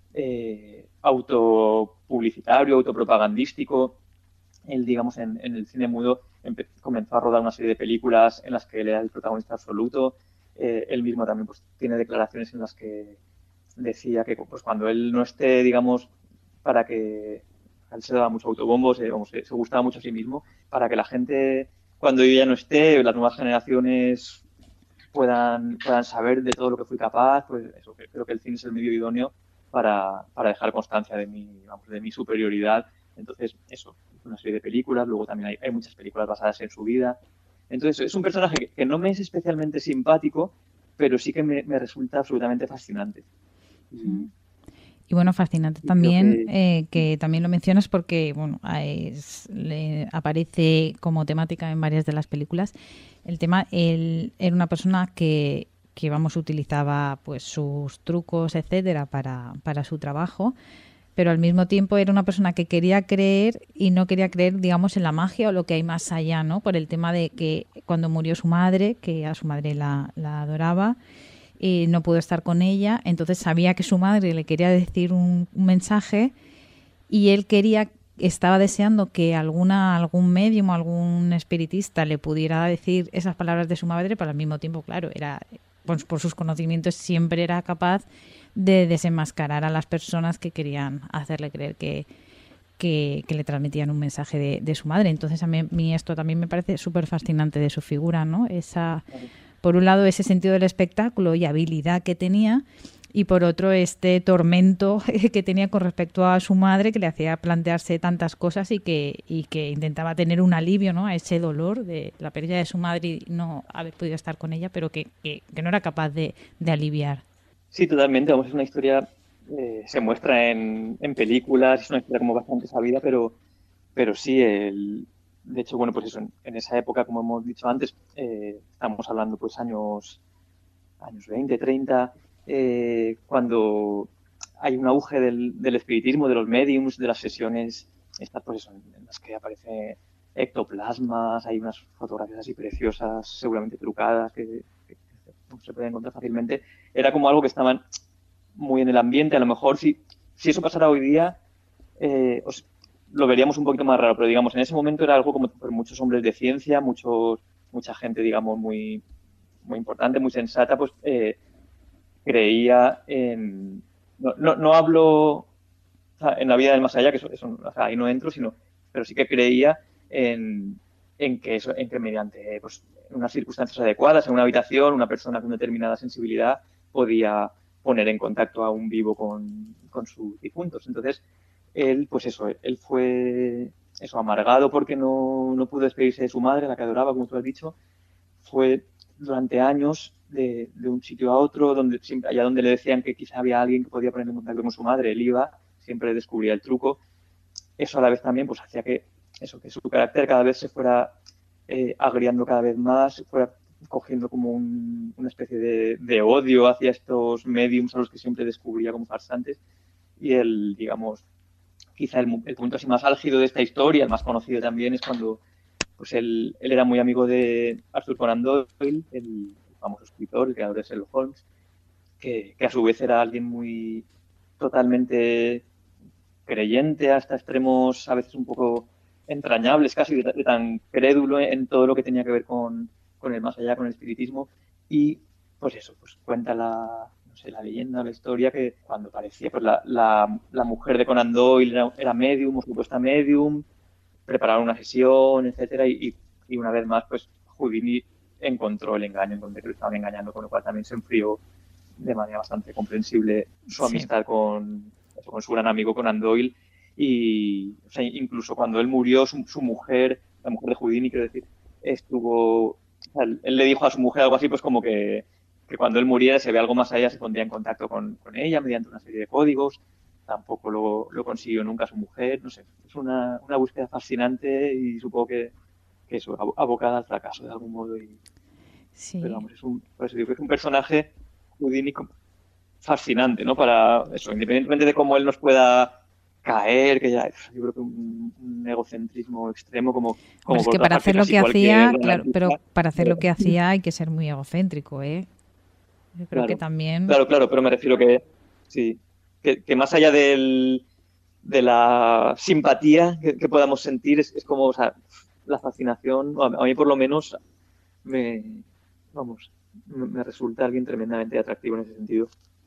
eh, autopublicitario, autopropagandístico. Él, digamos, en, en el cine mudo comenzó a rodar una serie de películas en las que él era el protagonista absoluto. Eh, él mismo también pues, tiene declaraciones en las que decía que pues, cuando él no esté, digamos, para que a él se daba mucho autobombo, se, vamos, se, se gustaba mucho a sí mismo, para que la gente, cuando yo ya no esté, las nuevas generaciones puedan, puedan saber de todo lo que fui capaz, pues eso, creo que el cine es el medio idóneo para, para dejar constancia de mi, vamos, de mi superioridad. Entonces, eso, una serie de películas, luego también hay, hay muchas películas basadas en su vida. Entonces, es un personaje que, que no me es especialmente simpático, pero sí que me, me resulta absolutamente fascinante. Y, y bueno, fascinante también que... Eh, que también lo mencionas porque bueno, es, le aparece como temática en varias de las películas. El tema, él era una persona que, que vamos, utilizaba pues sus trucos, etcétera, para, para su trabajo, pero al mismo tiempo era una persona que quería creer y no quería creer, digamos, en la magia o lo que hay más allá, ¿no? Por el tema de que cuando murió su madre, que a su madre la, la adoraba, y no pudo estar con ella, entonces sabía que su madre le quería decir un, un mensaje y él quería, estaba deseando que alguna algún médium o algún espiritista le pudiera decir esas palabras de su madre, pero al mismo tiempo, claro, era pues, por sus conocimientos siempre era capaz de desenmascarar a las personas que querían hacerle creer que, que, que le transmitían un mensaje de, de su madre. Entonces a mí, a mí esto también me parece súper fascinante de su figura, ¿no? Esa... Por un lado, ese sentido del espectáculo y habilidad que tenía, y por otro, este tormento que tenía con respecto a su madre, que le hacía plantearse tantas cosas y que, y que intentaba tener un alivio, ¿no?, a ese dolor de la pérdida de su madre y no haber podido estar con ella, pero que, que, que no era capaz de, de aliviar. Sí, totalmente. Vamos, es una historia, eh, se muestra en, en películas, es una historia como bastante sabida, pero, pero sí, el... De hecho, bueno, pues eso, en, en esa época, como hemos dicho antes, eh, estamos hablando pues años, años veinte, treinta, eh, cuando hay un auge del, del espiritismo, de los mediums, de las sesiones, estas pues eso, en las que aparece ectoplasmas, hay unas fotografías así preciosas, seguramente trucadas, que, que, que se pueden encontrar fácilmente. Era como algo que estaban muy en el ambiente. A lo mejor si, si eso pasara hoy día, eh, os, lo veríamos un poquito más raro, pero digamos, en ese momento era algo como por muchos hombres de ciencia, muchos, mucha gente, digamos, muy, muy importante, muy sensata, pues eh, creía en... No, no, no hablo o sea, en la vida del más allá, que eso, eso o sea, ahí no entro, sino, pero sí que creía en, en que eso, en que mediante pues, en unas circunstancias adecuadas, en una habitación, una persona con determinada sensibilidad podía poner en contacto a un vivo con, con sus difuntos. Entonces, él, pues eso, él fue eso, amargado porque no, no pudo despedirse de su madre, la que adoraba, como tú has dicho. Fue durante años de, de un sitio a otro, donde siempre, allá donde le decían que quizá había alguien que podía poner en contacto con su madre, él iba, siempre descubría el truco. Eso a la vez también pues hacía que, eso, que su carácter cada vez se fuera eh, agriando cada vez más, fuera cogiendo como un, una especie de, de odio hacia estos mediums a los que siempre descubría como farsantes. Y él, digamos, quizá el, el punto así más álgido de esta historia, el más conocido también, es cuando pues él, él era muy amigo de Arthur Conan Doyle, el famoso escritor, el creador de Sherlock Holmes, que, que a su vez era alguien muy totalmente creyente, hasta extremos a veces un poco entrañables, casi de, de tan crédulo en todo lo que tenía que ver con, con el más allá, con el espiritismo. Y pues eso, pues cuenta la, no sé, la leyenda, la historia, que cuando parecía, pues la, la, la mujer de Conan Doyle era, era medium o supuesta medium, prepararon una sesión, etcétera, y, y una vez más, pues Houdini encontró el engaño, encontró que lo estaban engañando, con lo cual también se enfrió de manera bastante comprensible su Sí. amistad con, con su gran amigo Conan Doyle. Y o sea, incluso cuando él murió, su, su mujer, la mujer de Houdini, quiero decir, estuvo O sea, él, él le dijo a su mujer algo así, pues como que, que cuando él muriera, se ve algo más allá, se pondría en contacto con, con ella mediante una serie de códigos. Tampoco lo, lo consiguió nunca su mujer. No sé, es una, una búsqueda fascinante y supongo que, que eso, abo- abocada al fracaso de algún modo. Y, pero Sí. vamos, es un, por eso digo que es un personaje Houdini com- fascinante, ¿no? Para eso, independientemente de cómo él nos pueda caer, que ya, yo creo que un, un egocentrismo extremo, como, Hombre, como es por que otra para parte hacer lo casi que cualquier hacía, claro, pero anarquista. para hacer lo que hacía hay que ser muy egocéntrico, ¿eh? Yo creo que Claro, también, claro, claro, pero me refiero que, sí, que, que más allá del, de la simpatía que, que podamos sentir, es, es como, o sea, la fascinación, a, a mí por lo menos, me, vamos, me, me resulta alguien tremendamente atractivo en ese sentido.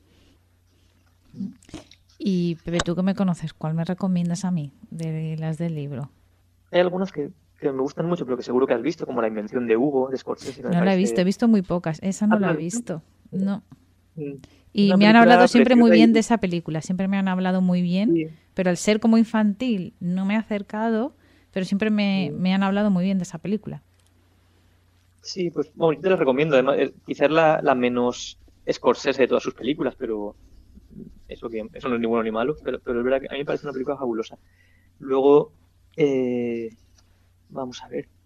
y Pepe, tú que me conoces, ¿cuál me recomiendas a mí de las del libro? Hay algunas que, que me gustan mucho, pero que seguro que has visto, como La invención de Hugo, de Scorsese, que me No la he visto, he parece... visto muy pocas, esa no ¿Ah, tú la la he has visto? visto, no. Mm. Es Y una me han hablado película siempre muy preciosa bien de y... esa película, siempre me han hablado muy bien, y- pero al ser como infantil no me he acercado, pero siempre me, y- me han hablado muy bien de esa película. sí, pues, bueno, yo te la recomiendo. Además, es quizás la, la menos Scorsese de todas sus películas, pero eso que eso no es ni bueno ni malo, pero, pero es verdad que a mí me parece una película fabulosa. Luego, eh, vamos a ver.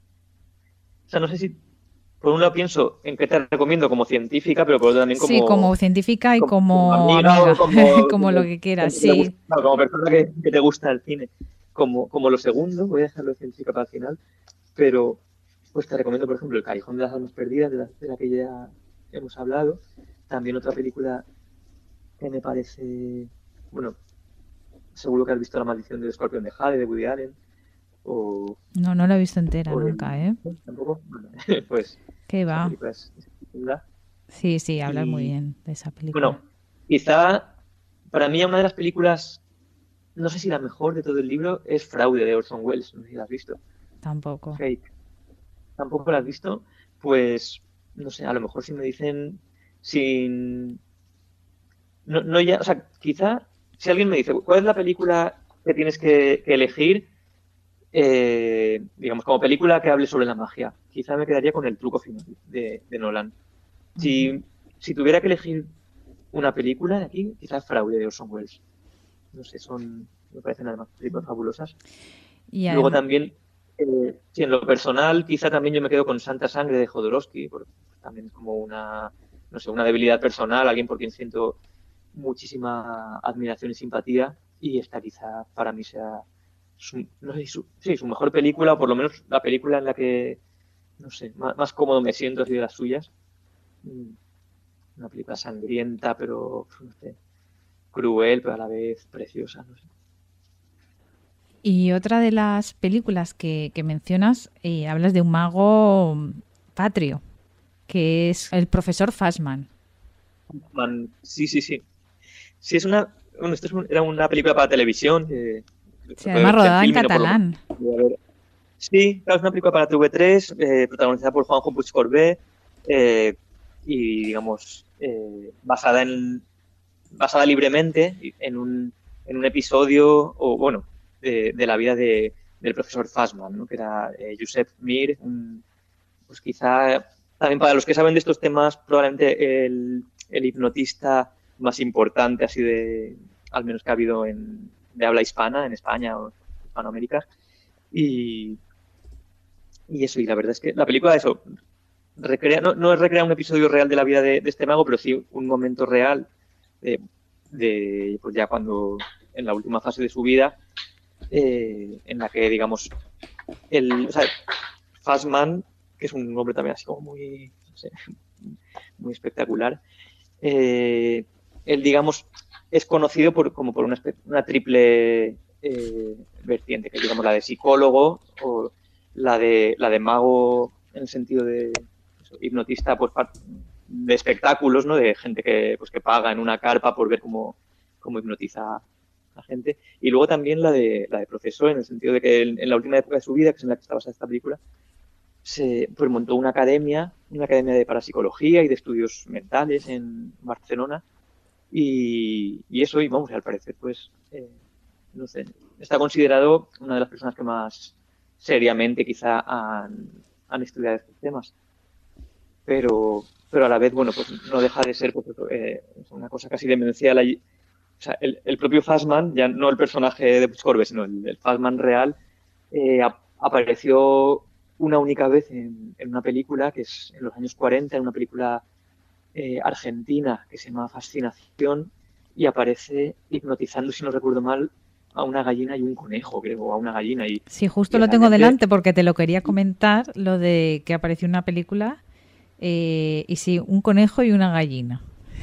O sea, no sé si por un lado pienso en qué te recomiendo como científica, pero por otro también Sí, como como, científica y como, como como amiga o amiga, como, como lo como que quieras, gente que le sí. gusta, no, como persona que, que te gusta el cine. Como, como lo segundo, voy a dejarlo de científica para el final, pero pues te recomiendo, por ejemplo, El Callejón de las Almas Perdidas, de la, de la que ya hemos hablado. También otra película que me parece, bueno, seguro que has visto La maldición del escorpión de Jade, de Woody Allen, o, No, no la he visto entera o el... nunca, ¿eh? ¿Tampoco? Bueno, pues ¿Qué esa va? película es es estupenda. Sí, sí, hablas muy Y, bien de esa película. bueno, quizá para mí una de las películas, no sé si la mejor de todo el libro, es Fraude de Orson Welles, no sé si la has visto. Tampoco. Fake. ¿Tampoco la has visto? Pues, no sé, a lo mejor si me dicen sin... No, no ya, o sea, quizá si alguien me dice, ¿cuál es la película que tienes que, que elegir, eh, digamos, como película que hable sobre la magia? Quizá me quedaría con El truco final de, de Nolan. Ujú. Si, si tuviera que elegir una película de aquí, quizás Fraude de Orson Welles. No sé, son, me parecen además películas fabulosas. Y Luego además, también, eh, sí, en lo personal, quizá también yo me quedo con Santa Sangre de Jodorowsky, porque también es como una, no sé, una debilidad personal, alguien por quien siento muchísima admiración y simpatía, y esta quizá para mí sea su, no sé, su, sí, su mejor película, o por lo menos la película en la que, no sé, más, más cómodo me siento así de las suyas. Mm, Una película sangrienta, pero, no sé, cruel, pero a la vez preciosa, no sé. y otra de las películas que, que mencionas, eh, hablas de un mago patrio, que es el profesor Fassman. Man, sí, sí, sí. Sí, es una. Bueno, esto es un- era una película para televisión, que Sí, se puede además ver en rodada en film y no por lo menos. catalán. Voy a ver. Sí, claro, es una película para T V tres, eh, protagonizada por Juanjo Puigcorbé, eh, y digamos, eh, basada en. basada libremente en un, en un episodio, o bueno, de, de la vida de, del profesor Fassman, ¿no? Que era eh, Josep Mir, un, pues quizá también para los que saben de estos temas, probablemente el, el hipnotista más importante así de, al menos que ha habido en, de habla hispana, en España o Hispanoamérica. Y, y eso, y la verdad es que la película, eso, recrea, no, no recrea un episodio real de la vida de, de este mago, pero sí un momento real de, de pues ya cuando, en la última fase de su vida, eh, en la que, digamos, el, o sea, Fassman, que es un hombre también así como muy, no sé, muy espectacular, eh, él, digamos, es conocido por, como por una, una triple eh, vertiente, que es, digamos, la de psicólogo o la de, la de mago en el sentido de eso, hipnotista, pues, de espectáculos, ¿no? De gente que, pues, que paga en una carpa por ver cómo, cómo hipnotiza a la gente. Y luego también la de, la de profesor, en el sentido de que en, en la última época de su vida, que es en la que está basada esta película, se pues, montó una academia, una academia de parapsicología y de estudios mentales en Barcelona. Y, y eso, y vamos, al parecer, pues, eh, no sé, está considerado una de las personas que más seriamente quizá han, han estudiado estos temas. Pero, pero a la vez, bueno, pues no deja de ser pues, eh, una cosa casi demencial allí. O sea, el, el propio Fassman, ya no el personaje de Puig Corbet, sino el, el Fassman real, eh, a, apareció una única vez en, en una película que es en los años cuarenta, en una película eh, argentina que se llama Fascinación, y aparece hipnotizando, si no recuerdo mal, a una gallina y un conejo, creo, o a una gallina. Y, sí, justo y lo tengo realmente... delante porque te lo quería comentar, lo de que apareció en una película, eh, y sí, un conejo y una gallina.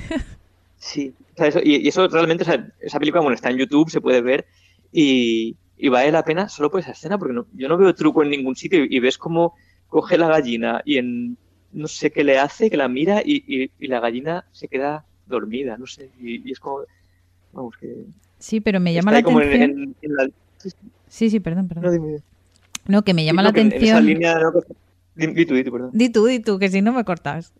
Sí, o sea, eso, y, y eso realmente, o sea, esa película, bueno, está en YouTube, se puede ver, y, y vale la pena solo por esa escena, porque no, yo no veo truco en ningún sitio, y, y ves cómo coge la gallina y en no sé qué le hace, que la mira y, y, y la gallina se queda dormida, no sé, y, y es como, vamos, que... Sí, pero me llama Está la ahí como en, atención. en, en la... Sí, sí, perdón, perdón. No, dime. No, que me llama Sí, la no, que en, en esa atención. línea... No, pues, di, di tú, di tú, perdón. Di tú, di tú, que si no me cortas.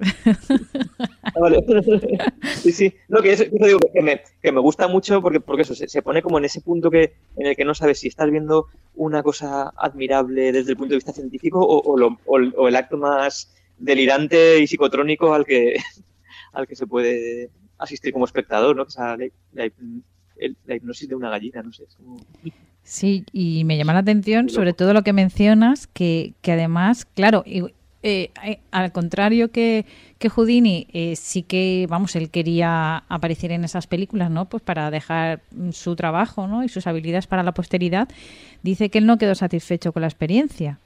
Ah, vale. Sí, sí. No, que eso, eso digo que me, que me gusta mucho porque, porque eso, se, se pone como en ese punto que en el que no sabes si estás viendo una cosa admirable desde el punto de vista científico o, o, lo, o, el, o el acto más delirante y psicotrónico al que, al que se puede asistir como espectador, ¿no? Que es la, la, la hipnosis de una gallina, no sé. Es como... Sí, y me llama la atención sobre todo lo que mencionas, que, que además, claro, eh, eh, al contrario que, que Houdini, eh, sí que, vamos, él quería aparecer en esas películas, ¿no? Pues para dejar su trabajo, ¿no? Y sus habilidades para la posteridad. Dice que él no quedó satisfecho con la experiencia.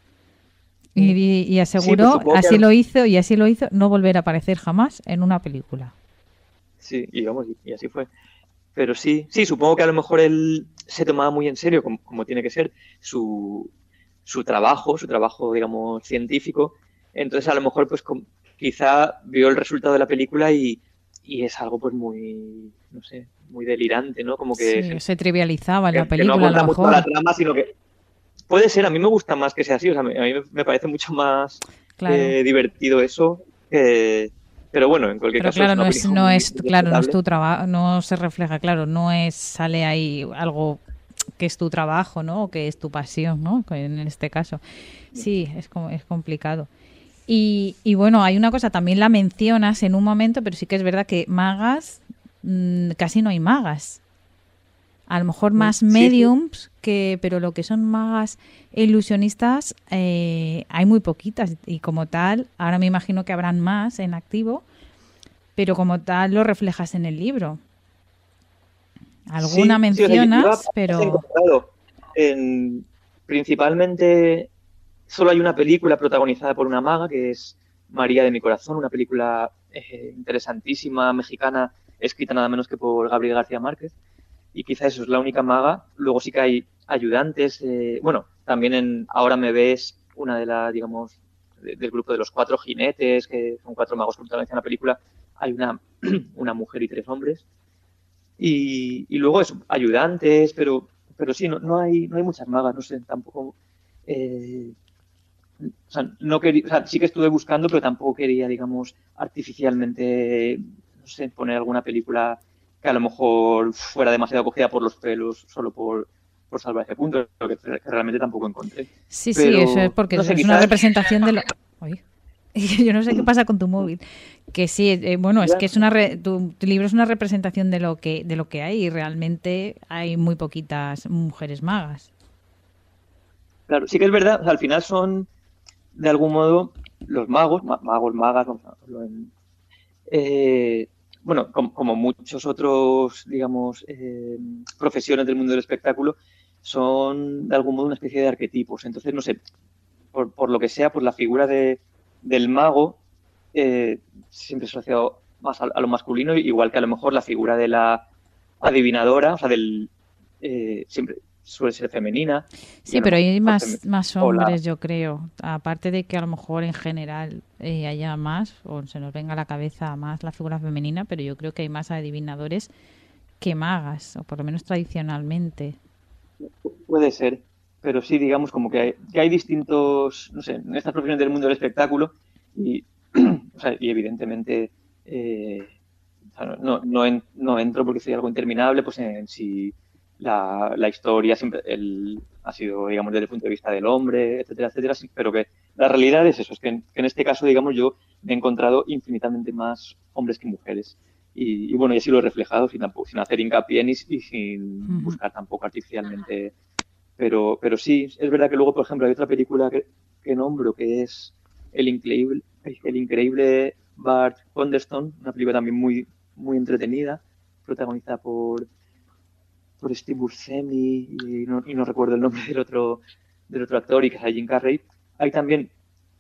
Y, y aseguró, sí, pues así que... lo hizo, y así lo hizo, no volver a aparecer jamás en una película. Sí, y vamos, y así fue. Pero sí, sí, supongo que a lo mejor él se tomaba muy en serio, como, como tiene que ser, su, su trabajo, su trabajo, digamos, científico. Entonces, a lo mejor, pues, con, quizá vio el resultado de la película y, y es algo, pues, muy, no sé, muy delirante, ¿no? Como que... Sí, se, se trivializaba en que, la película, que no aporta a lo mucho mejor. a la trama, sino que... Puede ser, a mí me gusta más que sea así, o sea, a mí me parece mucho más claro. eh, divertido eso que... Pero bueno, en cualquier Pero caso claro, es una no es, no muy, es muy claro, no es tu trabajo, no se refleja, claro, no es sale ahí algo que es tu trabajo, ¿no? O que es tu pasión, ¿no? En este caso. Sí, es como es complicado. Y, y bueno, hay una cosa, también la mencionas en un momento, pero sí que es verdad que magas, mmm, casi no hay magas. A lo mejor más mediums, sí, sí. que pero lo que son magas e ilusionistas eh, hay muy poquitas. Y como tal, ahora me imagino que habrán más en activo, pero como tal lo reflejas en el libro. Alguna sí, mencionas, sí, o sea, yo, pero... En, principalmente solo hay una película protagonizada por una maga, que es María de mi corazón, una película eh, interesantísima, mexicana, escrita nada menos que por Gabriel García Márquez. Y quizá eso es la única maga. Luego sí que hay ayudantes. Eh, bueno, también en Ahora me ves, una de las, digamos, de, del grupo de los cuatro jinetes, que son cuatro magos que protagonizan la película. Hay una, una mujer y tres hombres. Y, y luego eso, ayudantes, pero, pero sí, no, no, hay, no hay muchas magas, no sé, tampoco... Eh, o sea, no quería, o sea, sí que estuve buscando, pero tampoco quería, digamos, artificialmente, no sé, poner alguna película que a lo mejor fuera demasiado cogida por los pelos solo por, por salvar ese punto, que, que realmente tampoco encontré. Sí, pero, sí, eso es porque no sé, es quizás... una representación de lo... Uy. Yo no sé qué pasa con tu móvil. Que sí, eh, bueno, es que es una re... tu, tu libro es una representación de lo que de lo que hay y realmente hay muy poquitas mujeres magas. Claro, sí que es verdad, o sea, al final son de algún modo los magos, magos, magas, vamos a verlo en, eh, bueno, como, como muchos otros, digamos, eh, profesiones del mundo del espectáculo, son de algún modo una especie de arquetipos. Entonces, no sé, por, por lo que sea, pues la figura de, del mago eh, siempre se ha asociado más a, a lo masculino, igual que a lo mejor la figura de la adivinadora, o sea, del eh, siempre suele ser femenina. Sí, pero hay más, más hombres, yo creo. Aparte de que a lo mejor en general eh, haya más, o se nos venga a la cabeza más la figura femenina, pero yo creo que hay más adivinadores que magas, o por lo menos tradicionalmente. Puede ser, pero sí, digamos, como que hay, que hay distintos, no sé, en estas profesiones del mundo del espectáculo y, o sea, y evidentemente eh, o sea, no, no, en, no entro porque sería algo interminable, pues en, en si la, la historia siempre el, ha sido, digamos, desde el punto de vista del hombre, etcétera, etcétera, sí, pero que la realidad es eso, es que en, que en este caso, digamos, yo me he encontrado infinitamente más hombres que mujeres. Y, y bueno, y así lo he reflejado sin, tampoco, sin hacer hincapié ni, y sin Uh-huh. buscar tampoco artificialmente. Pero, pero sí, es verdad que luego, por ejemplo, hay otra película que, que nombro que es El Increíble, El Increíble Bart Wonderstone, una película también muy, muy entretenida, protagonizada por, por Steve Buscemi y no, y no recuerdo el nombre del otro, del otro actor, y que es Jim Carrey. Hay también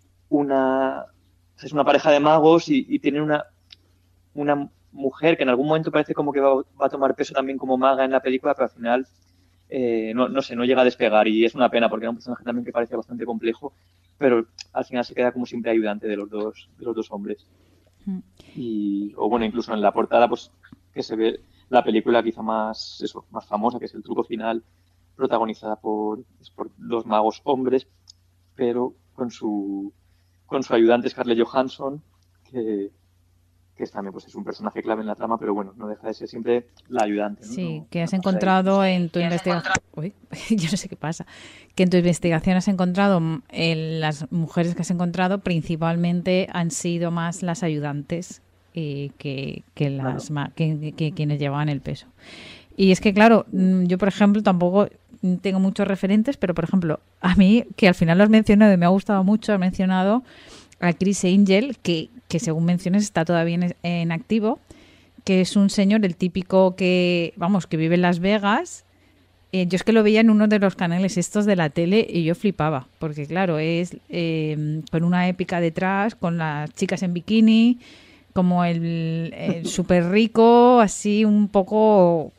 una, es una pareja de magos y, y tienen una, una mujer que en algún momento parece como que va, va a tomar peso también como maga en la película, pero al final eh, no, no sé, no llega a despegar, y es una pena porque era un personaje también que parece bastante complejo, pero al final se queda como siempre ayudante de los dos, de los dos hombres. Uh-huh. Y, o bueno, incluso en la portada, pues que se ve la película quizá más, eso, más famosa, que es El Truco Final, protagonizada por, por dos magos hombres, pero con su, con su ayudante Scarlett Johansson, que, que es también pues, es un personaje clave en la trama, pero bueno, no deja de ser siempre la ayudante, ¿no? Sí, No, que has no encontrado en tu investigación. Uy, yo no sé qué pasa. Que en tu investigación has encontrado, eh, las mujeres que has encontrado principalmente han sido más las ayudantes eh, que, que, las, Claro. que, que, que quienes llevaban el peso. Y es que, claro, yo, por ejemplo, tampoco tengo muchos referentes, pero, por ejemplo, a mí, que al final lo has mencionado y me ha gustado mucho, has mencionado a Chris Angel, que, que según mencionas está todavía en, en activo, que es un señor, el típico que, vamos, que vive en Las Vegas. Eh, yo es que lo veía en uno de los canales estos de la tele y yo flipaba, porque claro, es eh, con una épica detrás, con las chicas en bikini, como el, el súper rico, así un poco,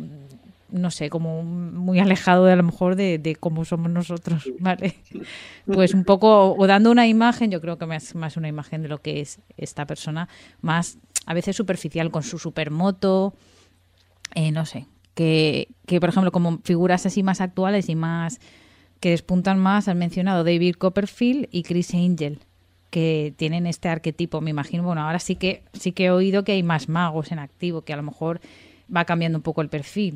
no sé, como muy alejado de a lo mejor de, de cómo somos nosotros, ¿vale? Pues un poco, o dando una imagen, yo creo que más, más una imagen de lo que es esta persona, más a veces superficial, con su supermoto, eh, no sé, que, que por ejemplo como figuras así más actuales y más que despuntan más, han mencionado David Copperfield y Chris Angel, que tienen este arquetipo, me imagino. Bueno, ahora sí que sí que he oído que hay más magos en activo, que a lo mejor va cambiando un poco el perfil.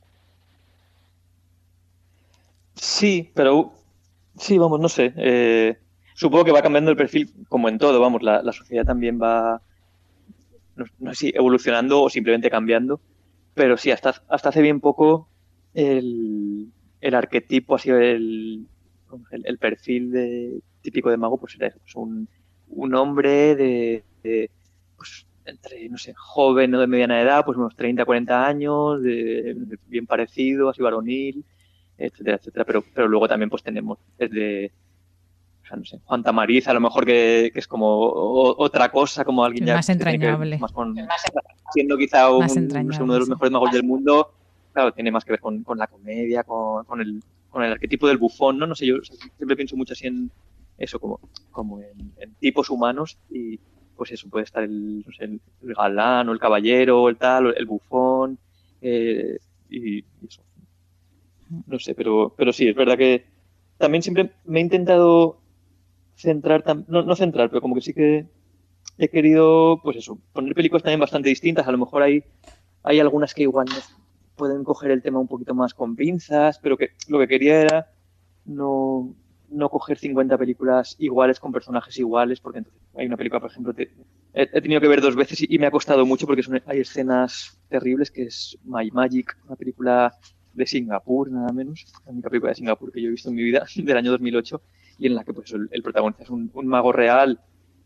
Sí, pero sí, vamos, no sé. Eh, supongo que va cambiando el perfil como en todo, vamos, la, la sociedad también va, no, no sé si evolucionando o simplemente cambiando, pero sí, hasta, hasta hace bien poco el, el arquetipo, así el, el, el perfil de, típico de mago, pues era eso, pues un, un hombre de, de pues, entre, no sé, joven o de mediana edad, pues unos treinta, cuarenta años, de, de bien parecido, así varonil, etcétera, etcétera. Pero, pero luego también pues tenemos desde, o sea, no sé, Juan Tamariz, a lo mejor que, que es como o, otra cosa, como alguien ya Más que tiene que ver entrañable. más con, siendo quizá Más un, no sé, uno entrañable, de los sí. mejores magos del mundo, claro, tiene más que ver con, con la comedia, con, con, el, con el arquetipo del bufón, ¿no? No sé, yo o sea, siempre pienso mucho así en eso, como, como en, en tipos humanos, y pues eso, puede estar el, no sé, el, el galán o el caballero, el tal, el bufón, eh, y, y eso. No sé, pero, pero sí, es verdad que también siempre me he intentado centrar, tam- no, no centrar, pero como que sí que he querido, pues eso, poner películas también bastante distintas. A lo mejor hay, hay algunas que igual nos pueden coger el tema un poquito más con pinzas, pero que lo que quería era no, no coger cincuenta películas iguales con personajes iguales, porque entonces hay una película, por ejemplo, te- he, he tenido que ver dos veces y, y me ha costado mucho porque son, hay escenas terribles, que es My Magic, una película de Singapur, nada menos, la única película de Singapur que yo he visto en mi vida, del año dos mil ocho, y en la que pues el, el protagonista es un, un mago real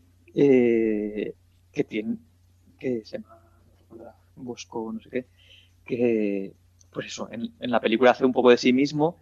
eh, que tiene, que se llama Bosco, no sé qué, que pues eso, en, en la película hace un poco de sí mismo,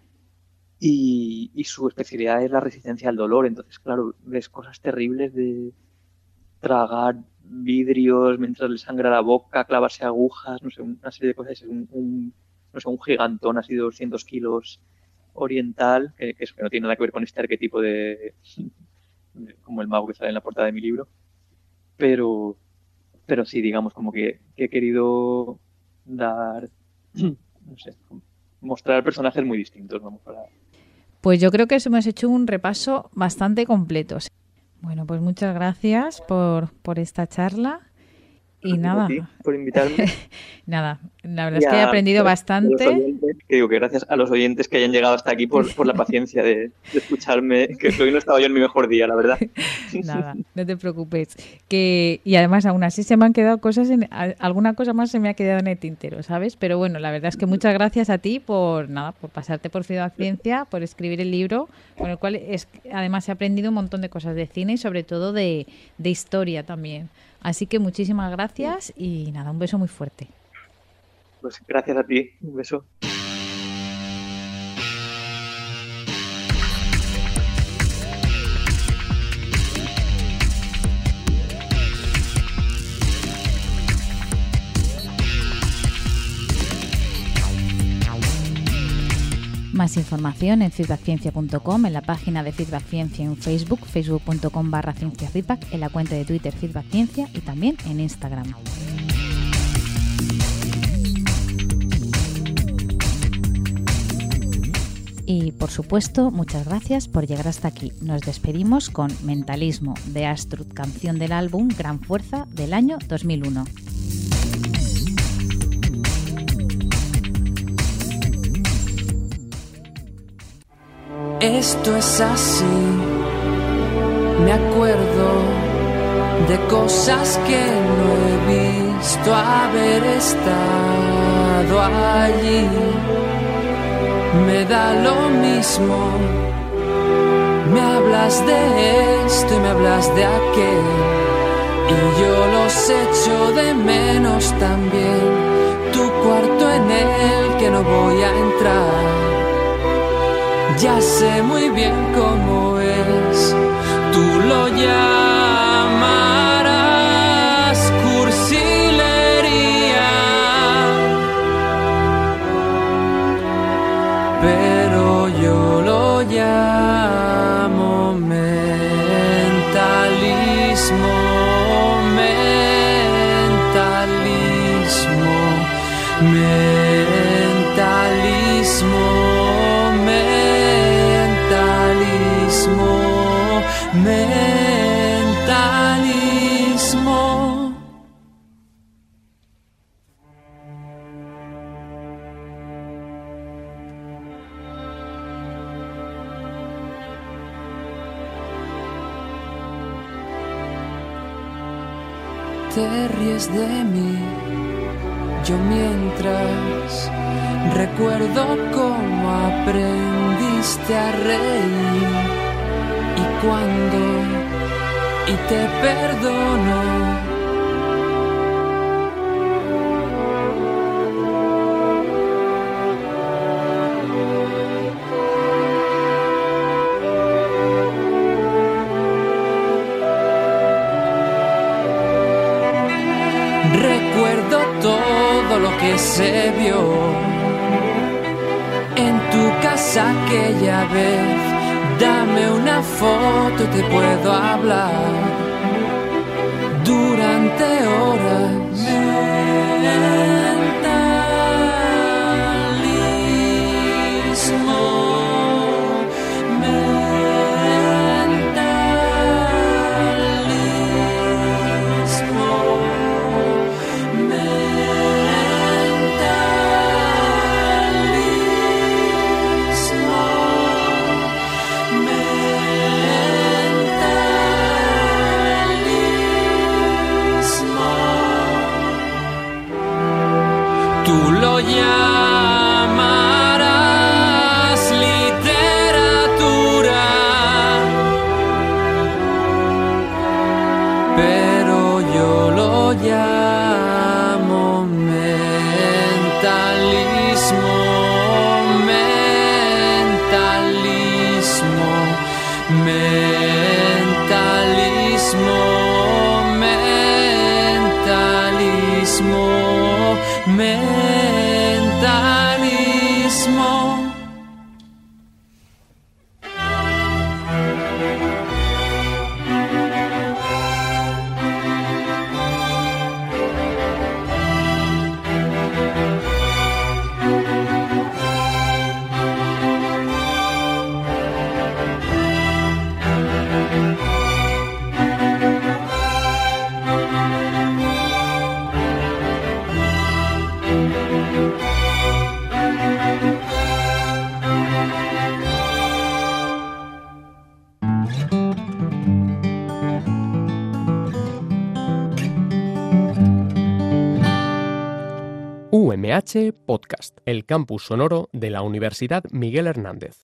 y, y su especialidad es la resistencia al dolor. Entonces, claro, ves cosas terribles de tragar vidrios mientras le sangra la boca, clavarse agujas, no sé, una serie de cosas. Es un, un, no sé, un gigantón así de doscientos kilos oriental, que, que, eso, que no tiene nada que ver con este arquetipo de, de como el mago que sale en la portada de mi libro. Pero, pero sí, digamos, como que, que he querido dar, no sé, mostrar personajes muy distintos, vamos, para... Pues yo creo que eso hemos hecho un repaso bastante completo. Bueno, pues muchas gracias por, por esta charla. Y Gracias a nada, ti por invitarme. nada, La verdad es que he aprendido bastante. Oyentes, que digo que gracias a los oyentes que hayan llegado hasta aquí por, por la paciencia de, de escucharme, que hoy no estaba yo en mi mejor día, la verdad. Nada, no te preocupes. Que, y además aún así se me han quedado cosas, en, alguna cosa más se me ha quedado en el tintero, ¿sabes? Pero bueno, la verdad es que muchas gracias a ti por nada, por pasarte por Feedback Ciencia, por escribir el libro, con el cual es, además he aprendido un montón de cosas de cine y sobre todo de, de historia también. Así que muchísimas gracias y nada, un beso muy fuerte. Pues gracias a ti, un beso. Más información en feedback ciencia punto com, en la página de Feedback Ciencia en Facebook, facebook punto com barra ciencia feedback, en la cuenta de Twitter Feedback Ciencia y también en Instagram. Y, por supuesto, muchas gracias por llegar hasta aquí. Nos despedimos con Mentalismo, de Astrud, canción del álbum Gran Fuerza del año dos mil uno. Esto es así, me acuerdo de cosas que no he visto haber estado allí. Me da lo mismo, me hablas de esto y me hablas de aquel, y yo los echo de menos también. Tu cuarto en el que no voy a entrar, ya sé muy bien cómo es, tú lo llamarás cursilería, pero yo lo llamo mentalismo, mentalismo, mentalismo, mentalismo, mentalismo. Te ríes de mí, yo mientras recuerdo cómo aprendiste a reír, y cuando y te perdono. Recuerdo todo lo que se vio en tu casa aquella vez. Dame una foto, te puedo hablar durante horas. Mentalismo, tú lo llamarás literatura, pero yo lo llamo mentalismo, mentalismo, mentalismo, mentalismo, mentalismo. M H Podcast, el campus sonoro de la Universidad Miguel Hernández.